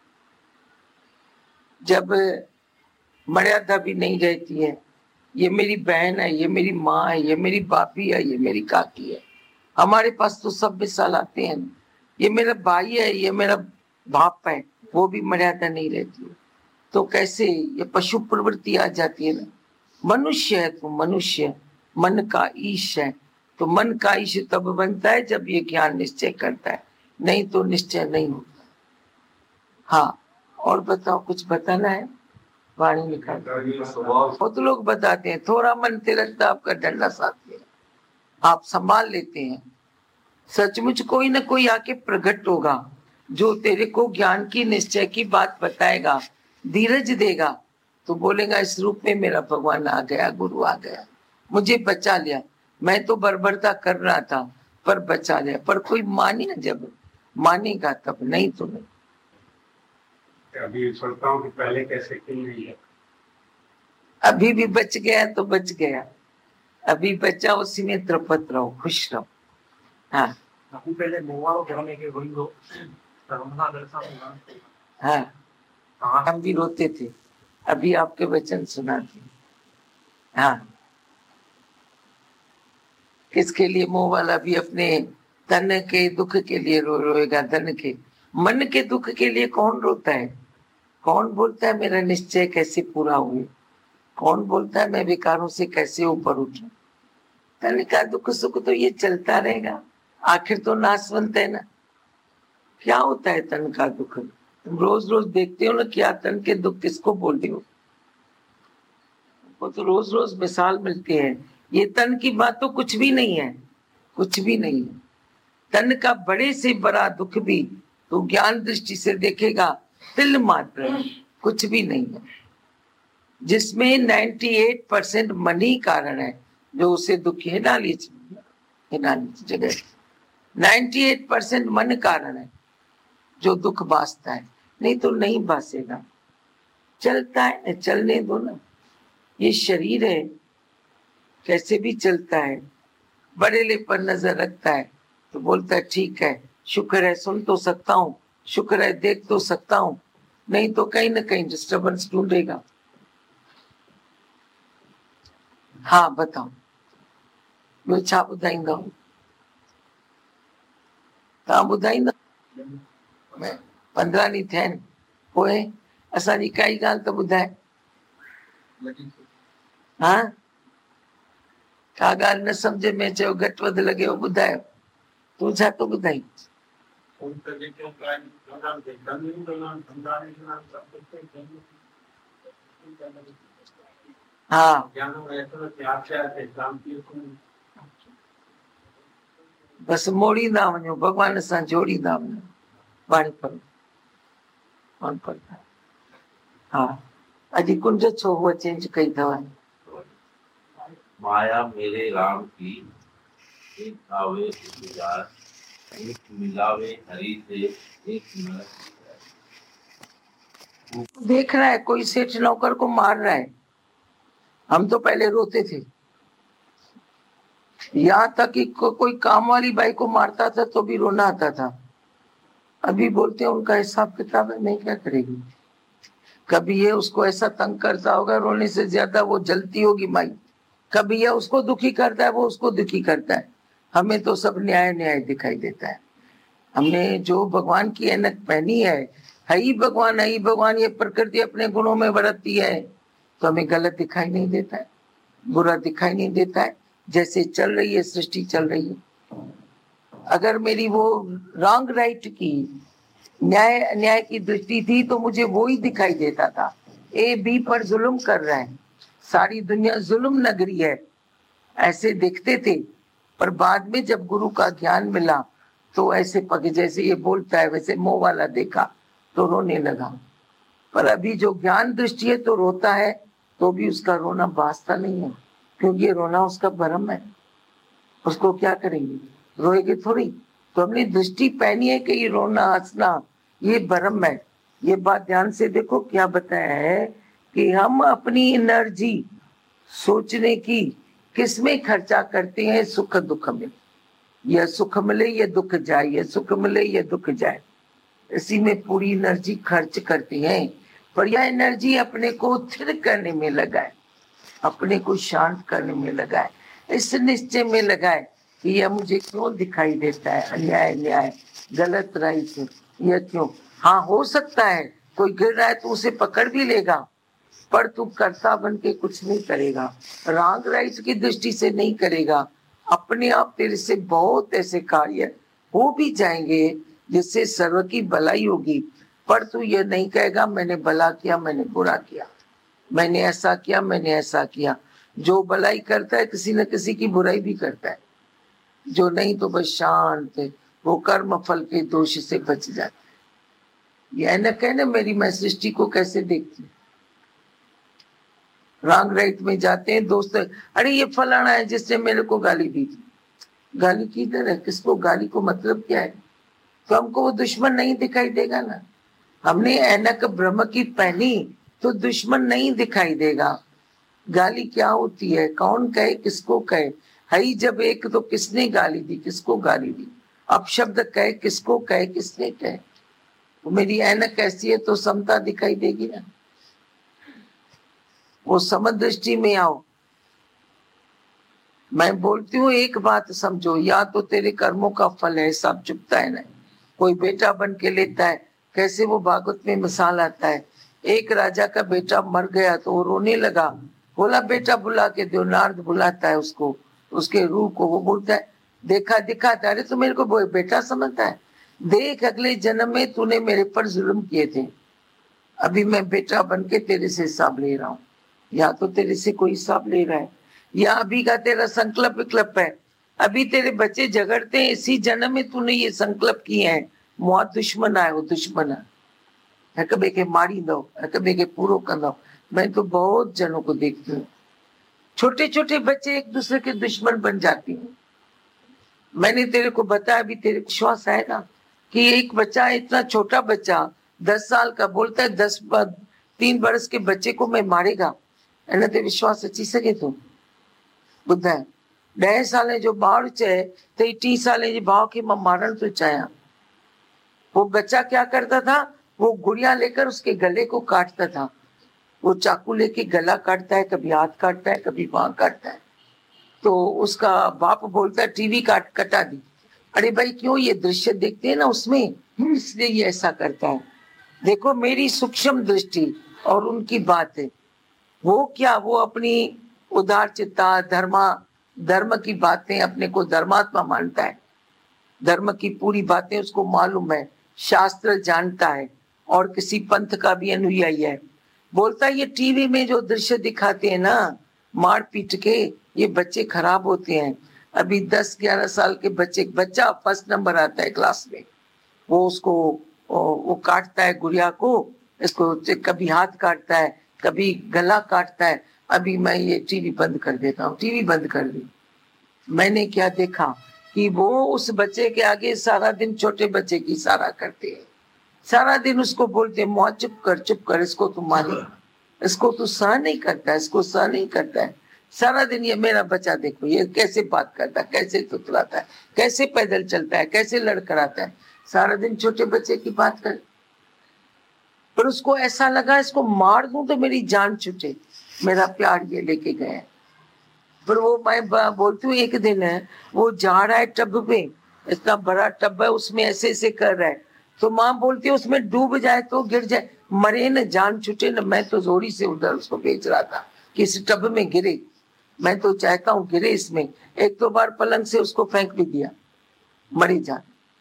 S2: जब मर्यादा भी नहीं रहती है, ये मेरी बहन है, ये मेरी माँ है, ये मेरी बापी है, ये मेरी काकी है, हमारे पास तो सब मिसाल आते हैं। ये मेरा भाई है, ये मेरा बाप है, वो भी मर्यादा नहीं रहती है। तो कैसे ये पशु प्रवृत्ति आ जाती है ना, मनुष्य है तो मनुष्य, मन का ईश है। तो मन का ईश तब बनता है जब ये ज्ञान निश्चय करता है, नहीं तो निश्चय नहीं होता। हाँ, और बताओ, कुछ बताना है? वाणी निकाल। बहुत लोग बताते हैं थोड़ा मन तिलकता आपका डंडा साथ है, आप संभाल लेते हैं। सचमुच कोई ना कोई आके प्रकट होगा जो तेरे को ज्ञान की निश्चय की बात बताएगा, धीरज देगा, तो बोलेगा इस रूप में मेरा भगवान आ गया, गुरु आ गया, मुझे बचा लिया। मैं तो बर्बरता कर रहा था पर बचा लिया। पर कोई माने, जब मानेगा तब, नहीं तो नहीं।
S1: अभी सुनता हूँ कि पहले कैसे क्यों नहीं है।
S2: अभी भी बच गया तो बच गया, अभी बचा उसी में तृप्त रहो, खुश रहो। हाँ
S1: अभी पहले मोवा जाने के वही हो तरमना दर्शन।
S2: हाँ, हम भी रोते थे, अभी आपके वचन सुनाते। हाँ, किसके लिए मोह वाला भी अपने तन के दुख के लिए रोएगा, धन के। मन के दुख के लिए कौन रोता है? कौन बोलता है मेरा निश्चय कैसे पूरा हुए? कौन बोलता है मैं विकारों से कैसे ऊपर उठूं? तन का दुख सुख तो ये चलता रहेगा, आखिर तो नाशवंत है ना। क्या होता है तन का दुख? तुम रोज रोज देखते हो ना, क्या तन के दुख किसको बोलते हो? वो तो रोज रोज मिसाल मिलती है। ये तन की बात तो कुछ भी नहीं है, कुछ भी नहीं है। तन का बड़े से बड़ा दुख भी तो ज्ञान दृष्टि से देखेगा तिल मात्र है, कुछ भी नहीं है। जिसमें 98% मन ही कारण है जो उसे दुखी है। ना लीजिए जगह 98% मन कारण है जो दुख बासता है, नहीं तो नहीं बासेगा। चलता है, चलने दो ना। ये शरीर है, कैसे भी चलता है, बड़ेले पर नजर रखता है तो बोलता है ठीक है, शुक्र है, सुन तो सकता हूँ, शुक्र है देख तो सकता हूँ, नहीं तो कहीं ना कहीं डिस्टर्बेंस ढूंढेगा। हाँ बताओ, ॿियो छा ॿुधाईंदा? तव्हां ॿुधाईंदा? 15 ॾींहं थिया आहिनि, पोइ असांजी काई ॻाल्हि त ॿुधाए। हाँ, का ॻाल्हि न सम्झ में अचेव, घटि वधि लॻेव ॿुधायो। तूं छा थो ॿुधाई? हाँ, बस मोड़ींदा वञो, भॻवान सां जोड़ींदा वञो। वाणी पढ़ो, कौन पढ़ता? हाँ, अॼु कुंज छो हुआ चेंज कई अथव?
S3: माया मेरे राम की, एक आवे गुजार, एक मिलावे हरि से, एक नरक।
S2: देख रहा है कोई सेठ नौकर को मार रहा है। हम तो पहले रोते थे, यहाँ तक कि कोई काम वाली बाई को मारता था तो भी रोना आता था। अभी बोलते हैं उनका हिसाब किताब है, नहीं क्या करेगी। कभी ये उसको ऐसा तंग करता होगा, रोने से ज्यादा वो जलती होगी माई। कभी ये उसको दुखी करता है, वो उसको दुखी करता है। हमें तो सब न्याय न्याय दिखाई देता है। हमने जो भगवान की ऐनक पहनी है ही भगवान, है ही भगवान, ये प्रकृति अपने गुणों में बरतती है, तो हमें गलत दिखाई नहीं देता है, बुरा दिखाई नहीं देता है। जैसे चल रही है सृष्टि चल रही है। अगर मेरी वो रॉन्ग राइट की न्याय की दृष्टि थी तो मुझे वो ही दिखाई देता था। ए बी पर जुल्म कर रहा है, सारी दुनिया जुल्म नगरी है, ऐसे देखते थे। पर बाद में जब गुरु का ज्ञान मिला तो ऐसे पग, जैसे ये बोलता है वैसे मोह वाला देखा तो रोने लगा। पर अभी जो ज्ञान दृष्टि है तो रोता है, तो भी उसका रोना बासता नहीं है, क्योंकि ये रोना उसका भरम है। उसको क्या करेंगे, रोएगे थोड़ी। तो हमने दृष्टि पहनी है कि ये रोना हंसना ये भरम है। ये बात ध्यान से देखो, क्या बताया है कि हम अपनी एनर्जी सोचने की किस में खर्चा करते हैं? सुख दुख में। यह सुख मिले ये दुख जाए, यह सुख मिले ये दुख जाए, इसी में पूरी एनर्जी खर्च करती हैं। पर यह एनर्जी अपने को स्थिर करने में लगाए, अपने को शांत करने में लगाए, इस निश्चय में लगाए कि यह मुझे क्यों दिखाई देता है, अन्याय न्याय गलत राय से, यह क्यों। हाँ, हो सकता है कोई गिर रहा है तो उसे पकड़ भी लेगा, पर तू कर्ता बन के कुछ नहीं करेगा, राग राइट की दृष्टि से नहीं करेगा। अपने आप तेरे से बहुत ऐसे कार्य हो भी जाएंगे जिससे सर्व की भलाई होगी, पर तू ये नहीं कहेगा मैंने भला किया, मैंने बुरा किया, मैंने ऐसा किया, मैंने ऐसा किया। जो भलाई करता है किसी न किसी की बुराई भी करता है, जो नहीं तो बस शांत है, वो कर्म फल के दोष से बच जाता है। यह न कहना मेरी मैं सृष्टि को कैसे देखती हूँ। रॉन्ग राइट में जाते हैं दोस्त, अरे ये फलाना है जिसने मेरे को गाली दी थी। गाली किधर है, किसको गाली को मतलब क्या है? तो हमको वो दुश्मन नहीं दिखाई देगा ना। हमने ऐनक ब्रह्म की पहनी तो दुश्मन नहीं दिखाई देगा। गाली क्या होती है, कौन कहे, किसको कहे? हई जब एक तो किसने गाली दी, किसको गाली दी? अपशब्द कहे, किसको कहे, किसने कहे? तो मेरी ऐनक ऐसी है तो समता दिखाई देगी ना। वो समदृष्टि में आओ। मैं बोलती हूँ एक बात समझो, या तो तेरे कर्मों का फल है, सब चुपता है ना। कोई बेटा बन के लेता है, कैसे वो भागवत में मिसाल आता है, एक राजा का बेटा मर गया तो वो रोने लगा, बोला बेटा बुला के दो। नारद बुलाता है उसको, उसके रूह को, वो बोलता है देखा दिखाता, अरे तो मेरे को बेटा समझता है, देख अगले जन्म में तूने मेरे पर जुल्म किए थे, अभी मैं बेटा बन के तेरे से हिसाब ले रहा हूँ। या तो तेरे से कोई हिसाब ले रहा है, या अभी का तेरा संकल्प विकल्प है, अभी तेरे बच्चे झगड़ते हैं, इसी जन्म में तूने ये संकल्प किए हैं, मौत दुश्मन आए, वो दुश्मन है कभी के मारी दो, कभी के पूरो कर दो। मैं तो बहुत जनों को देखती हूँ, छोटे छोटे बच्चे एक दूसरे के दुश्मन बन जाती हैं। मैंने तेरे को बताया, अभी तेरे विश्वास आएगा कि एक बच्चा, इतना छोटा बच्चा 10 साल का, बोलता है 3 वर्ष के बच्चे को मैं मारेगा। एने ते विश्वास अची सके तो ॿुधाए 10 साल जो ॿार चए तो 30 साल जे भाव के मैं मारण तो चाहिए। वो बच्चा क्या करता था, वो गुड़िया लेकर उसके गले को काटता था। वो चाकू लेके गला काटता है, कभी हाथ काटता है, कभी बांह काटता है। तो उसका बाप बोलता है टीवी कटा दी। अरे भाई क्यों, ये दृश्य देखते हैं ना उसमें, इसलिए ये ऐसा करता है। देखो मेरी सूक्ष्म दृष्टि और उनकी बात है, वो क्या, वो अपनी उदार चित्ता धर्म की बातें, अपने को धर्मात्मा मानता है, धर्म की पूरी बातें उसको मालूम है, शास्त्र जानता है और किसी पंथ का भी अनुयायी है। बोलता है ये टीवी में जो दृश्य दिखाते हैं ना, मार पीट के, ये बच्चे खराब होते हैं। अभी 10-11 साल के बच्चा फर्स्ट नंबर आता है क्लास में, वो उसको वो काटता है गुड़िया को, इसको कभी हाथ काटता है, कभी गला काटता है। अभी मैं ये टीवी बंद कर देता हूँ, टीवी बंद कर दी। मैंने क्या देखा कि वो उस बच्चे के आगे सारा दिन छोटे बच्चे की इशारा करते हैं, सारा दिन उसको बोलते मौत चुप कर, इसको तू माने, इसको तू सहन नहीं करता, इसको सहन नहीं करता है। सारा दिन ये मेरा बच्चा देखो ये कैसे बात करता है, कैसे तुतलाता है, कैसे पैदल चलता है, कैसे लड़खड़ाता है, सारा दिन छोटे बच्चे की बात कर। पर उसको ऐसा लगा इसको मार दूं तो मेरी जान छूटे, मेरा प्यार ये लेके गए। पर वो मैं बोलती हूँ एक दिन है वो जा रहा है टब में, इतना बड़ा टब है, उसमें ऐसे ऐसे कर रहा है, तो माँ बोलती है उसमें डूब जाए तो गिर जाए, मरे न, जान छूटे न। मैं तो जोरी से उधर उसको बेच रहा था कि इस टब में गिरे, मैं तो चाहता हूँ गिरे इसमें। 1-2 बार पलंग से उसको फेंक भी दिया, मरी जान।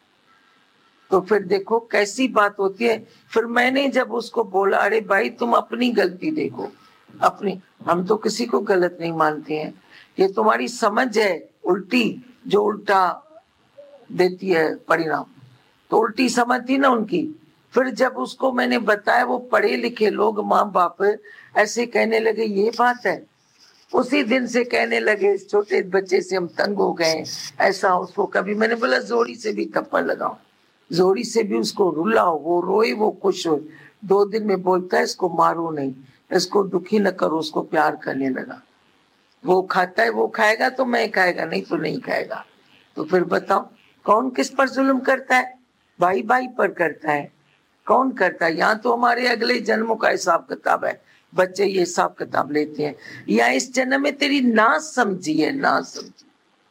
S2: तो फिर देखो कैसी बात होती है। फिर मैंने जब उसको बोला अरे भाई तुम अपनी गलती देखो, अपनी, हम तो किसी को गलत नहीं मानते हैं, ये तुम्हारी समझ है उल्टी, जो उल्टा देती है परिणाम, तो उल्टी समझ थी ना उनकी। फिर जब उसको मैंने बताया, वो पढ़े लिखे लोग, माँ बाप ऐसे कहने लगे ये बात है, उसी दिन से कहने लगे इस छोटे बच्चे से हम तंग हो गए, ऐसा उसको। कभी मैंने बोला जोड़ी से भी थप्पड़ लगाओ, जोड़ी से भी उसको रुलाओ, वो रोए वो खुश हो। 2 दिन में बोलता है इसको मारो नहीं, इसको दुखी न करो, उसको प्यार करने लगा। वो खाता है, वो खाएगा तो मैं खाएगा, नहीं तो नहीं खाएगा। तो फिर बताओ कौन किस पर जुल्म करता है? भाई भाई पर करता है, कौन करता है? यहाँ तो हमारे अगले जन्मों का हिसाब किताब है, बच्चे ये हिसाब किताब लेते हैं। या इस जन्म में तेरी ना समझी है, ना समझी।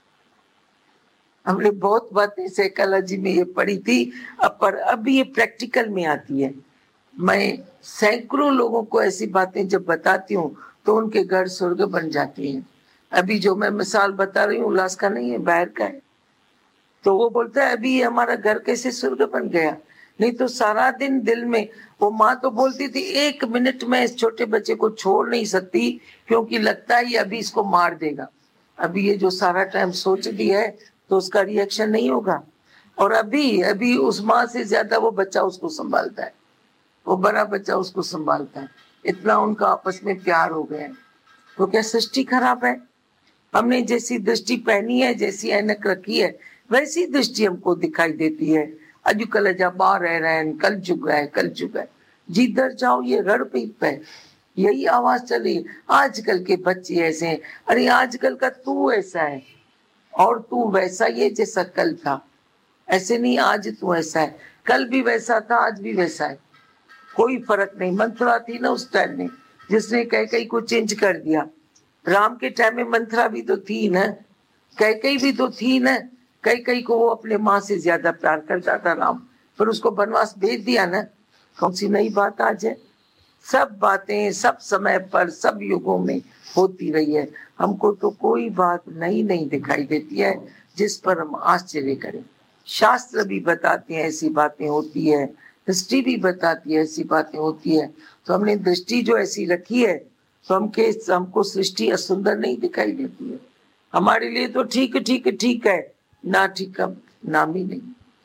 S2: हमने बहुत बातें साइकोलॉजी में ये पढ़ी थी, पर अब ये प्रैक्टिकल में आती है मैं सैकड़ों लोगों को ऐसी बातें जब बताती हूँ तो उनके घर स्वर्ग बन जाती हैं। अभी जो मैं मिसाल बता रही हूँ उल्लास का नहीं है, बाहर का है। तो वो बोलता है अभी हमारा घर कैसे स्वर्ग बन गया, नहीं तो सारा दिन दिल में। वो माँ तो बोलती थी 1 मिनट में इस छोटे बच्चे को छोड़ नहीं सकती, क्योंकि लगता है ये अभी इसको मार देगा। अभी ये जो सारा टाइम सोच दिया है तो उसका रिएक्शन नहीं होगा। और अभी अभी उस माँ से ज्यादा वो बच्चा उसको संभालता है, वो बड़ा बच्चा उसको संभालता है। इतना उनका आपस में प्यार हो गया है। तो क्या सृष्टि खराब है? हमने जैसी दृष्टि पहनी है, जैसी ऐनक रखी है, वैसी दृष्टि हमको दिखाई देती है। अॼुकल्ह जा ॿार रह रहे हैं, कल जुग है, कल जुग है। जिधर जाओ ये रड़ पीप है, यही आवाज चली। आजकल के बच्चे ऐसे हैं। अरे आजकल का तू ऐसा है और तू वैसा ही है जैसा कल था। ऐसे नहीं, आज तू ऐसा है, कल भी वैसा था, आज भी वैसा है, कोई फर्क नहीं। मंथरा थी ना उस टाइम में, जिसने कैकेयी को चेंज कर दिया। राम के टाइम में मंथरा भी तो थी ना, कैकेयी भी तो थी ना। कैकेयी को वो अपने माँ से ज्यादा प्यार करता था राम, फिर उसको वनवास भेज दिया ना। कौन सी नई बात आज है? सब बातें सब समय पर सब युगों में होती रही है। हमको तो कोई बात नई नहीं दिखाई देती है जिस पर हम आश्चर्य करें। शास्त्र भी बताते हैं ऐसी बातें होती है, हिस्ट्री भी बताती है ऐसी बातें होती है। तो हमने दृष्टि जो ऐसी रखी है तो हमको सृष्टि असुंदर नहीं दिखाई देती है। हमारे लिए तो ठीक ठीक ठीक है, ना ठीक का नाम ही नहीं।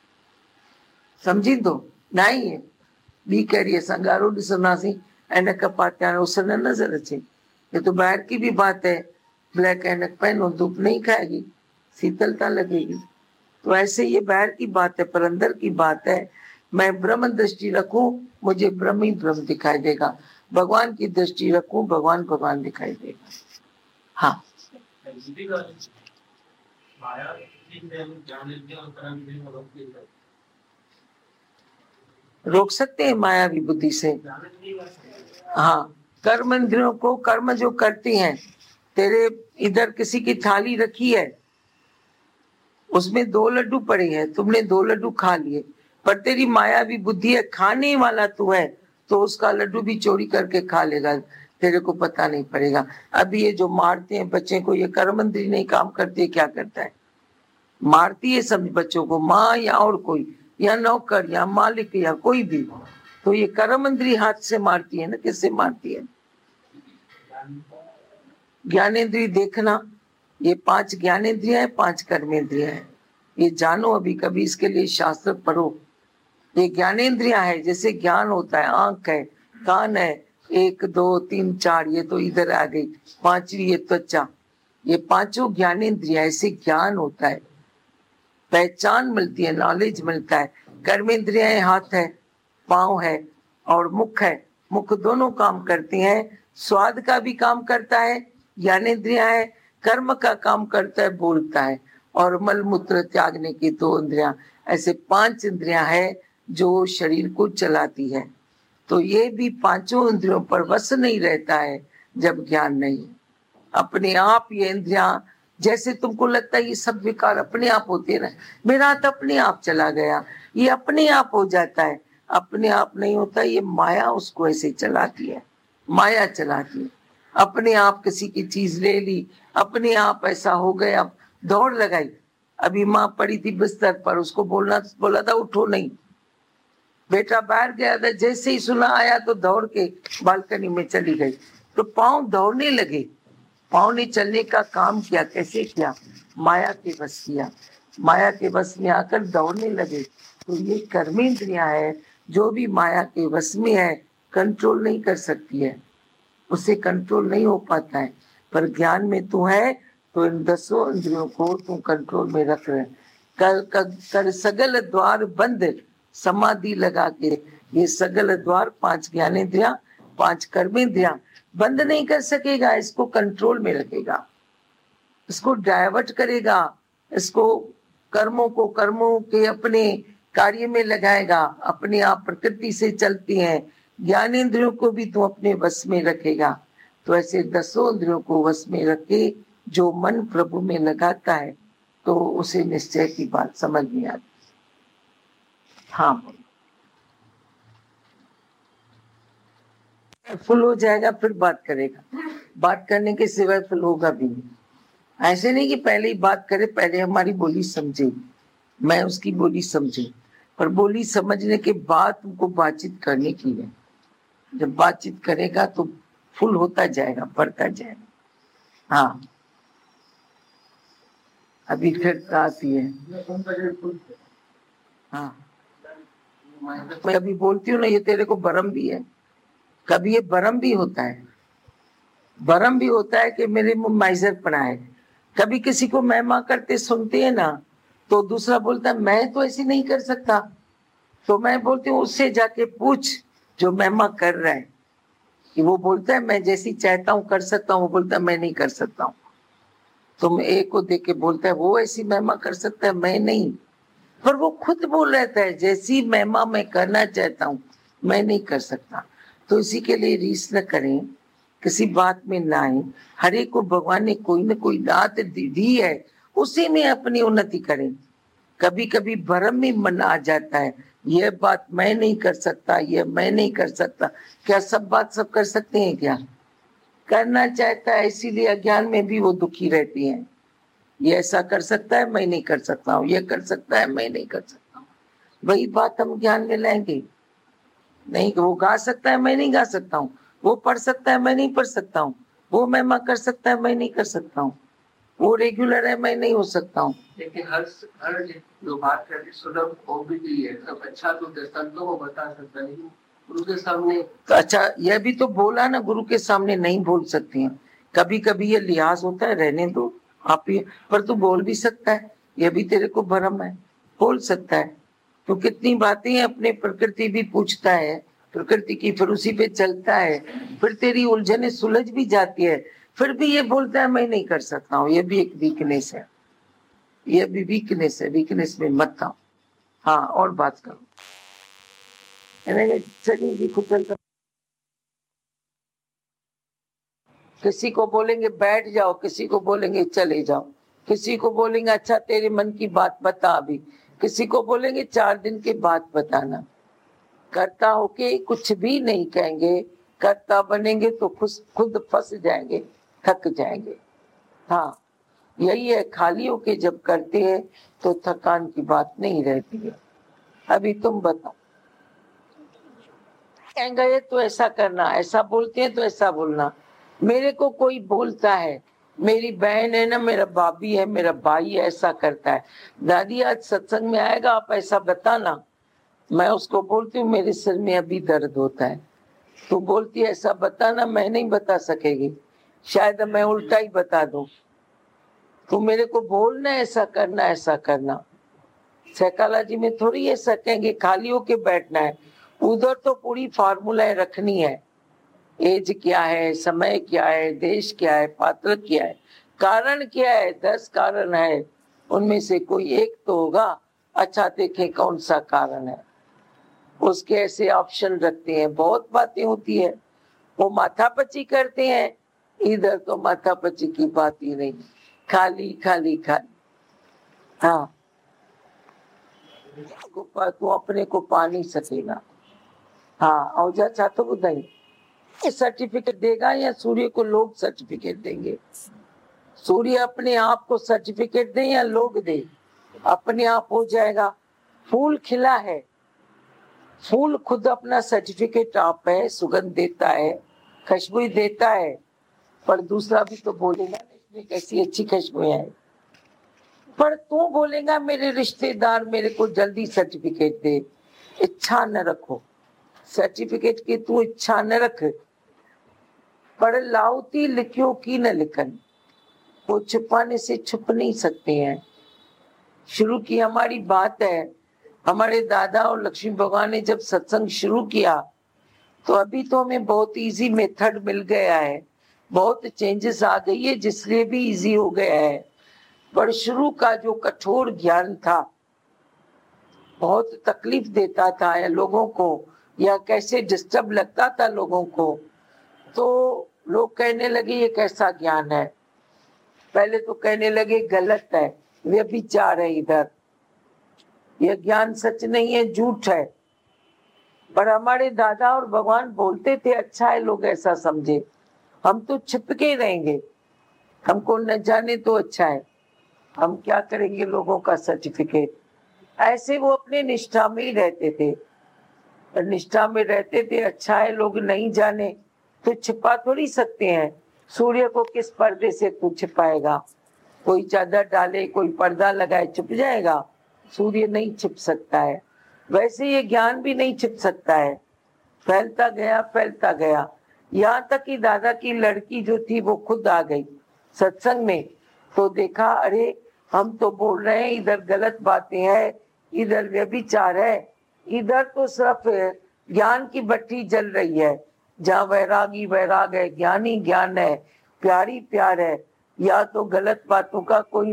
S2: समझी तो नहीं है बी कह रही है संगारो ॾिसंदासीं ऐनक पात्या उस न नजर अचे। ये तो बाहर की भी बात है। ब्लैक ऐनक पहनो, धूप नहीं खाएगी, शीतलता लगेगी। तो ऐसे ये बाहर की बात है, पर अंदर की बात है। मैं ब्रह्म दृष्टि रखूं, मुझे ब्रह्म ही ब्रह्म दिखाई देगा। भगवान की दृष्टि रखूं, भगवान भगवान दिखाई देगा। हाँ, रोक सकते हैं मायावी बुद्धि से। हाँ, कर्म इंद्रियों को, कर्म जो करती हैं, तेरे इधर किसी की थाली रखी है, उसमें 2 लड्डू पड़े हैं, तुमने 2 लड्डू खा लिए, पर तेरी मायावी बुद्धि है, खाने वाला तू है, तो उसका लड्डू भी चोरी करके खा लेगा, तेरे को पता नहीं पड़ेगा। अभी ये जो मारते हैं बच्चे को, ये कर्म इंद्रिय नहीं काम करती है, क्या करता है? मारती है सब बच्चों को, माँ या और कोई, या नौकर या मालिक या कोई भी। तो ये कर्म इंद्रिय हाथ से मारती है ना, किससे मारती है? ज्ञानेंद्रिय देखना, ये 5 ज्ञानेंद्रिय है, 5 कर्मेंद्रिय है। ये जानो, अभी कभी इसके लिए शास्त्र पढ़ो। ये ज्ञानेंद्रिय है, जैसे ज्ञान होता है, आंख है, कान है, 1 2 3 4, ये तो इधर आ गई, 5वीं ये त्वचा। ये 5 ज्ञानेंद्रिय, ऐसे ज्ञान होता है, पहचान मिलती है, नॉलेज मिलता है। कर्मेंद्रिय है, हाथ है, पांव है और मुख है। मुख दोनों काम करती हैं, स्वाद का भी काम करता है, ज्ञानेंद्रिय है, कर्म का काम करता है, बोलता है, और मल मूत्र त्यागने की 2 इंद्रियां। ऐसे 5 इंद्रियां है जो शरीर को चलाती है। तो ये भी 5 इंद्रियों पर वश नहीं रहता है जब ज्ञान नहीं। अपने आप ये इंद्रियां, जैसे तुमको लगता है ये सब विकार अपने आप होते रहे, मेरा हाथ अपने आप चला गया, ये अपने आप हो जाता है, अपने आप नहीं होता, ये माया उसको ऐसे चलाती है, माया चलाती है। अपने आप किसी की चीज ले ली, अपने आप ऐसा हो गया, दौड़ लगाई। अभी माँ पड़ी थी बिस्तर पर, उसको बोला था उठो नहीं, बेटा बाहर गया था, जैसे ही सुना आया तो दौड़ के बालकनी में चली गई। तो पाँव दौड़ने लगे, पाँव ने चलने का काम किया, कैसे किया? माया के बस किया, माया के बस में आकर दौड़ने लगे। तो ये कर्मेंद्रियां है, जो भी माया के वश में है, कंट्रोल नहीं कर सकती है, उससे कंट्रोल नहीं हो पाता है। पर ज्ञान में तू है तो इन 10 इंद्रियों को तू कंट्रोल में रख रहे। कर सगल द्वार बंद, समाधि लगा के। ये सगल द्वार 5 ज्ञानेंद्रियां, 5 कर्मेंद्रियां बंद नहीं कर सकेगा, इसको कंट्रोल में रखेगा, इसको डाइवर्ट करेगा, इसको कर्मों के अपने कार्य में लगाएगा। अपने आप प्रकृति से चलती हैं, ज्ञानेंद्रियों को भी तू अपने वश में रखेगा। तो ऐसे 10 इंद्रियों को वश में रखे, जो मन प्रभु में लगाता है तो उसे निश्चय की बात समझ में आती। हाँ, फुल हो जाएगा फिर बात करेगा, बात करने के सिवाय फुल होगा भी नहीं। ऐसे नहीं कि पहले ही बात करे, पहले हमारी बोली समझे, मैं उसकी बोली समझे, पर बोली समझने के बाद तुमको बातचीत करने की है। जब बातचीत करेगा तो फुल होता जाएगा, बढ़ता जाएगा। हाँ अभी फिर आती है। हाँ मैं अभी बोलती हूँ ना, ये तेरे को भरम भी है, कभी ये भरम भी होता है, भरम भी होता है कि मेरे मुंह माइजर पड़ा है। कभी किसी को महिमा करते सुनते हैं ना, तो दूसरा बोलता है मैं तो ऐसी नहीं कर सकता, तो मैं बोलती हूँ उससे जाके पूछ जो महिमा कर रहा है, कि वो बोलता है मैं जैसी चाहता हूँ कर सकता हूँ, वो बोलता है मैं नहीं कर सकता हूँ। तुम एक को देख के बोलता है वो ऐसी महिमा कर सकता है, मैं नहीं, पर वो खुद बोल रहता है जैसी महिमा मैं करना चाहता हूँ मैं नहीं कर सकता। तो इसी के लिए रीस न करें, किसी बात में ना आए। हर एक को भगवान ने कोई न कोई दात दी है, उसी में अपनी उन्नति करें। कभी कभी भ्रम में मन आ जाता है, यह बात मैं नहीं कर सकता, यह मैं नहीं कर सकता। क्या सब बात सब कर सकते हैं? क्या करना चाहता है, इसीलिए अज्ञान में भी वो दुखी रहती हैं। ये ऐसा कर सकता है मैं नहीं कर सकता हूँ, ये कर सकता है मैं नहीं कर सकता हूँ। वही बात हम ज्ञान में लाएंगे। नहीं, वो गा सकता है मैं नहीं गा सकता हूँ, वो पढ़ सकता है मैं नहीं पढ़ सकता हूँ, वो महिमा कर सकता है मैं नहीं कर सकता हूँ, वो रेगुलर है मैं नहीं हो सकता हूँ।
S1: लेकिन हर जो बात करके सुलभ हो भी गई है, सब अच्छा तो संतों को बता सकता है, गुरु के सामने।
S2: तो अच्छा यह भी तो बोला ना, गुरु के सामने नहीं बोल सकती हैं। कभी कभी ये लिहाज होता है, रहने दो आप ही, पर तू बोल भी सकता है, यह भी तेरे को भ्रम है, बोल सकता है। तो कितनी बातें हैं, अपने प्रकृति भी पूछता है प्रकृति की, फिर उसी पे चलता है, फिर तेरी उलझने सुलझ भी जाती है, फिर भी ये बोलता है मैं नहीं कर सकता हूँ। ये भी एक वीकनेस है, ये भी वीकनेस है, वीकनेस में मत आओ। हाँ और बात करो। चलिए खुद किसी को बोलेंगे बैठ जाओ, किसी को बोलेंगे चले जाओ, किसी को बोलेंगे अच्छा तेरे मन की बात बता अभी, किसी को बोलेंगे 4 दिन के बाद बताना। कर्ता होके कुछ भी नहीं कहेंगे, कर्ता बनेंगे तो खुद फंस जाएंगे, थक जाएंगे। हाँ यही है, खाली होके जब करते हैं तो थकान की बात नहीं रहती है। अभी तुम बताओ, कहेंगे तो ऐसा करना, ऐसा बोलते हैं तो ऐसा बोलना। मेरे को कोई बोलता है, मेरी बहन है ना, मेरा भाभी है, मेरा भाई है, ऐसा करता है, दादी आज सत्संग में आएगा आप ऐसा बताना। मैं उसको बोलती हूँ मेरे सिर में अभी दर्द होता है, तो बोलती है ऐसा बताना, मैं नहीं बता सकेगी, शायद मैं उल्टा ही बता दूं। तो मेरे को बोलना ऐसा करना, ऐसा करना। साइकोलॉजी में थोड़ी ऐसा कहेंगे खाली होके बैठना है, उधर तो पूरी फार्मूला रखनी है। एज क्या है, समय क्या है, देश क्या है, पात्र क्या है, कारण क्या है, 10 कारण है, उनमें से कोई एक तो होगा। अच्छा देखें कौन सा कारण है, उसके ऐसे ऑप्शन रखते हैं, बहुत बातें होती है। वो माथापच्ची करते हैं, इधर तो माथापच्ची की बात ही नहीं, खाली खाली खाली। हाँ तू अपने को पा नहीं सकेगा। हाँ औजा चाहते बुधाई सर्टिफिकेट देगा या सूर्य को लोग सर्टिफिकेट देंगे? सूर्य अपने आप को सर्टिफिकेट दे या लोग दे, अपने आप हो जाएगा। फूल खिला है, फूल खुद अपना सर्टिफिकेट आप है, सुगंध देता है, खुशबू देता है, पर दूसरा भी तो बोलेगा इसमें कैसी अच्छी खुशबू है। पर तू बोलेगा मेरे रिश्तेदार मेरे को जल्दी सर्टिफिकेट दे, इच्छा न रखो सर्टिफिकेट की, तू इच्छा न रख। पढ़ लाउती लिखियो की न लिखन, वो छुपाने से छुप नहीं सकते हैं। शुरू की हमारी बात है, हमारे दादा और लक्ष्मी भगवान ने जब सत्संग शुरू किया तो अभी तो हमें बहुत इजी मेथड मिल गया है, बहुत चेंजेस आ गई है, जिसलिए भी इजी हो गया है। पर शुरू का जो कठोर ज्ञान था बहुत तकलीफ देता था या लोगों को, या कैसे डिस्टर्ब लगता था लोगों को, तो लोग कहने लगे ये कैसा ज्ञान है। पहले तो कहने लगे गलत है, व्यभिचार है, इधर यह ज्ञान सच नहीं है, झूठ है। पर हमारे दादा और भगवान बोलते थे अच्छा है लोग ऐसा समझे, हम तो छिप के रहेंगे, हमको न जाने तो अच्छा है, हम क्या करेंगे लोगों का सर्टिफिकेट। ऐसे वो अपने निष्ठा में ही रहते थे, निष्ठा में रहते थे। अच्छा है लोग नहीं जाने तो छिपा थोड़ी सकते हैं। सूर्य को किस पर्दे से तू छिपाएगा? कोई चादर डाले, कोई पर्दा लगाए, छिप जाएगा? सूर्य नहीं छिप सकता है। वैसे ये ज्ञान भी नहीं छिप सकता है, फैलता गया। यहाँ तक कि दादा की लड़की जो थी वो खुद आ गई सत्संग में, तो देखा अरे हम तो बोल रहे हैं इधर गलत बातें हैं, इधर व्यभिचार है, इधर तो सिर्फ ज्ञान की भट्टी जल रही है। जहाँ वैरागी वैराग है, ज्ञानी ज्ञान है, प्यारी प्यार है, या तो गलत बातों का कोई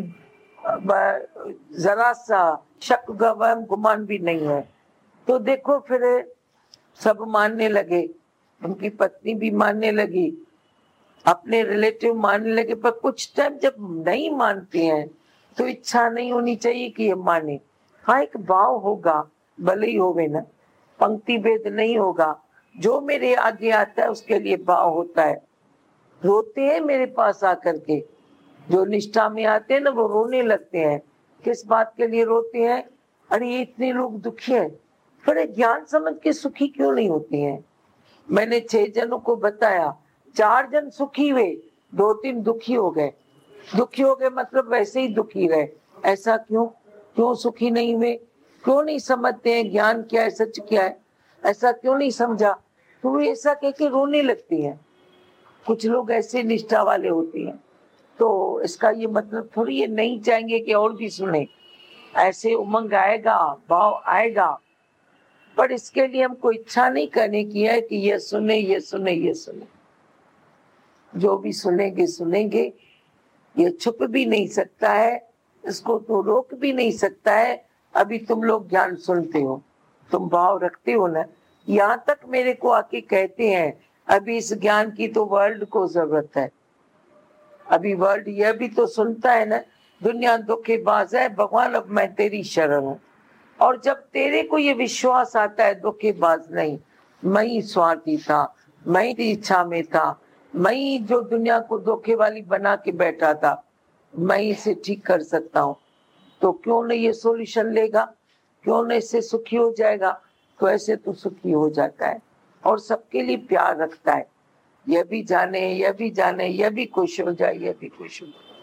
S2: जरा सा शक वहम गुमान भी नहीं है। तो देखो फिर सब मानने लगे, उनकी पत्नी भी मानने लगी, अपने रिलेटिव मानने लगे। पर कुछ टाइम जब नहीं मानते हैं तो इच्छा नहीं होनी चाहिए कि ये माने। हाँ एक भाव होगा, भले ही होवे ना, पंक्ति भेद नहीं होगा। जो मेरे आगे आता है उसके लिए भाव होता है। रोते हैं मेरे पास आकर के, जो निष्ठा में आते हैं ना वो रोने लगते हैं। किस बात के लिए रोते हैं? अरे ये इतने लोग दुखी हैं, पर ज्ञान समझ के सुखी क्यों नहीं होते हैं? मैंने 6 जनों को बताया, 4 जन सुखी हुए, 2-3 दुखी हो गए। दुखी हो गए मतलब वैसे ही दुखी रहे। ऐसा क्यों? क्यों सुखी नहीं हुए? क्यों नहीं समझते हैं ज्ञान क्या है, सच क्या है? ऐसा क्यों नहीं समझा? तो वो ऐसा कह के रोने लगती है। कुछ लोग ऐसे निष्ठा वाले होते हैं, तो इसका ये मतलब थोड़ी ये नहीं चाहेंगे कि और भी सुने। ऐसे उमंग आएगा, भाव आएगा, पर इसके लिए हमको इच्छा नहीं करने की है कि ये सुने ये सुने ये सुने। जो भी सुनेंगे सुनेंगे, ये छुप भी नहीं सकता है, इसको तो रोक भी नहीं सकता है। अभी तुम लोग ज्ञान सुनते हो, तुम भाव रखते हो ना। यहाँ तक मेरे को आके कहते हैं अभी इस ज्ञान की तो वर्ल्ड को जरूरत है। अभी वर्ल्ड यह भी तो सुनता है ना, दुनिया धोखेबाज है, भगवान अब मैं तेरी शरण हूँ। और जब तेरे को ये विश्वास आता है धोखेबाज नहीं, मैं ही स्वार्थी था, मैं ही इच्छा में था, मैं ही जो दुनिया को धोखे वाली बना के बैठा था, मैं इसे ठीक कर सकता हूँ, तो क्यों नहीं ये सॉल्यूशन लेगा? क्यों नहीं इससे सुखी हो जाएगा? तो ऐसे तो सुखी हो जाता है और सबके लिए प्यार रखता है। यह भी जाने, यह भी जाने, यह भी खुश हो जाए, यह भी खुश हो जाए।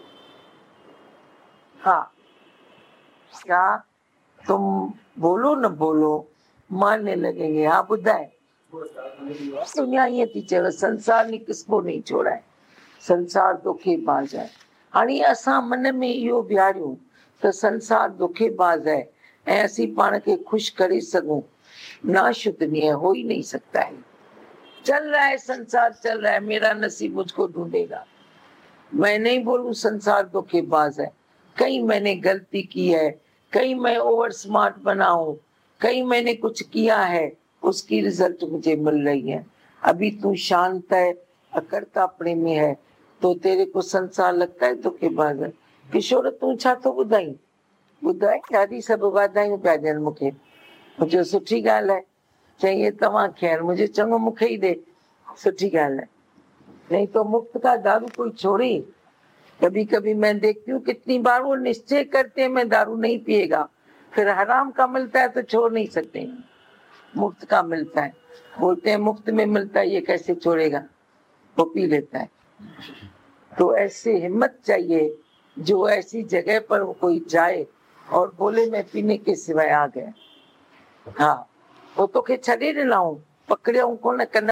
S2: हाँ, क्या तुम बोलो न बोलो मानने लगेंगे। हाँ बुधाए दुनिया ये थी चलो, संसार ने किसको नहीं छोड़ा है, संसार धोखेबाज है। हाणे असां मन में इहो विहारियूं त संसार धोखेबाज है ऐं असीं पाण खे खुश करे सघूं, नाशुद्ध नहीं है, हो ही नहीं सकता है। चल रहा है संसार, चल रहा है, मेरा नसीब मुझको ढूंढेगा। मैं नहीं बोलूं संसार धोखेबाज है, कहीं मैंने गलती की है, कहीं मैं ओवर स्मार्ट बना हूं, कहीं मैंने कुछ किया है, उसकी रिजल्ट मुझे मिल रही है। अभी तू शांत है, अकड़ता अपने में है, तो तेरे को संसार लगता है धोखेबाज है। किशोर तू छा तो ॿुधाई ॿुधाए ॾाढी सभु वाधायूं पिया ॾियनि मूंखे। मुंहिंजो सुठी ॻाल्हि आहे, चई ये तव्हांखे आहिनि, मुझे चङो मूंखे ई ॾे, सुठी ॻाल्हि है। नहीं तो मुफ्त का दारू कोई छोड़े। कभी कभी मैं देखती हूँ कितनी बार वो निश्चय करते हैं मैं दारू नहीं पिएगा, फिर हराम का मिलता है तो छोड़ नहीं सकते, मुफ्त का मिलता है, बोलते हैं मुफ्त में मिलता है ये कैसे छोड़ेगा, वो पी लेता है। तो ऐसे हिम्मत चाहिए जो ऐसी जगह पर कोई जाए और बोले मैं पीने के सिवाय आ गया। हाँ, वो तो के छॾे ॾिनऊं, पकड़ियऊं कोन,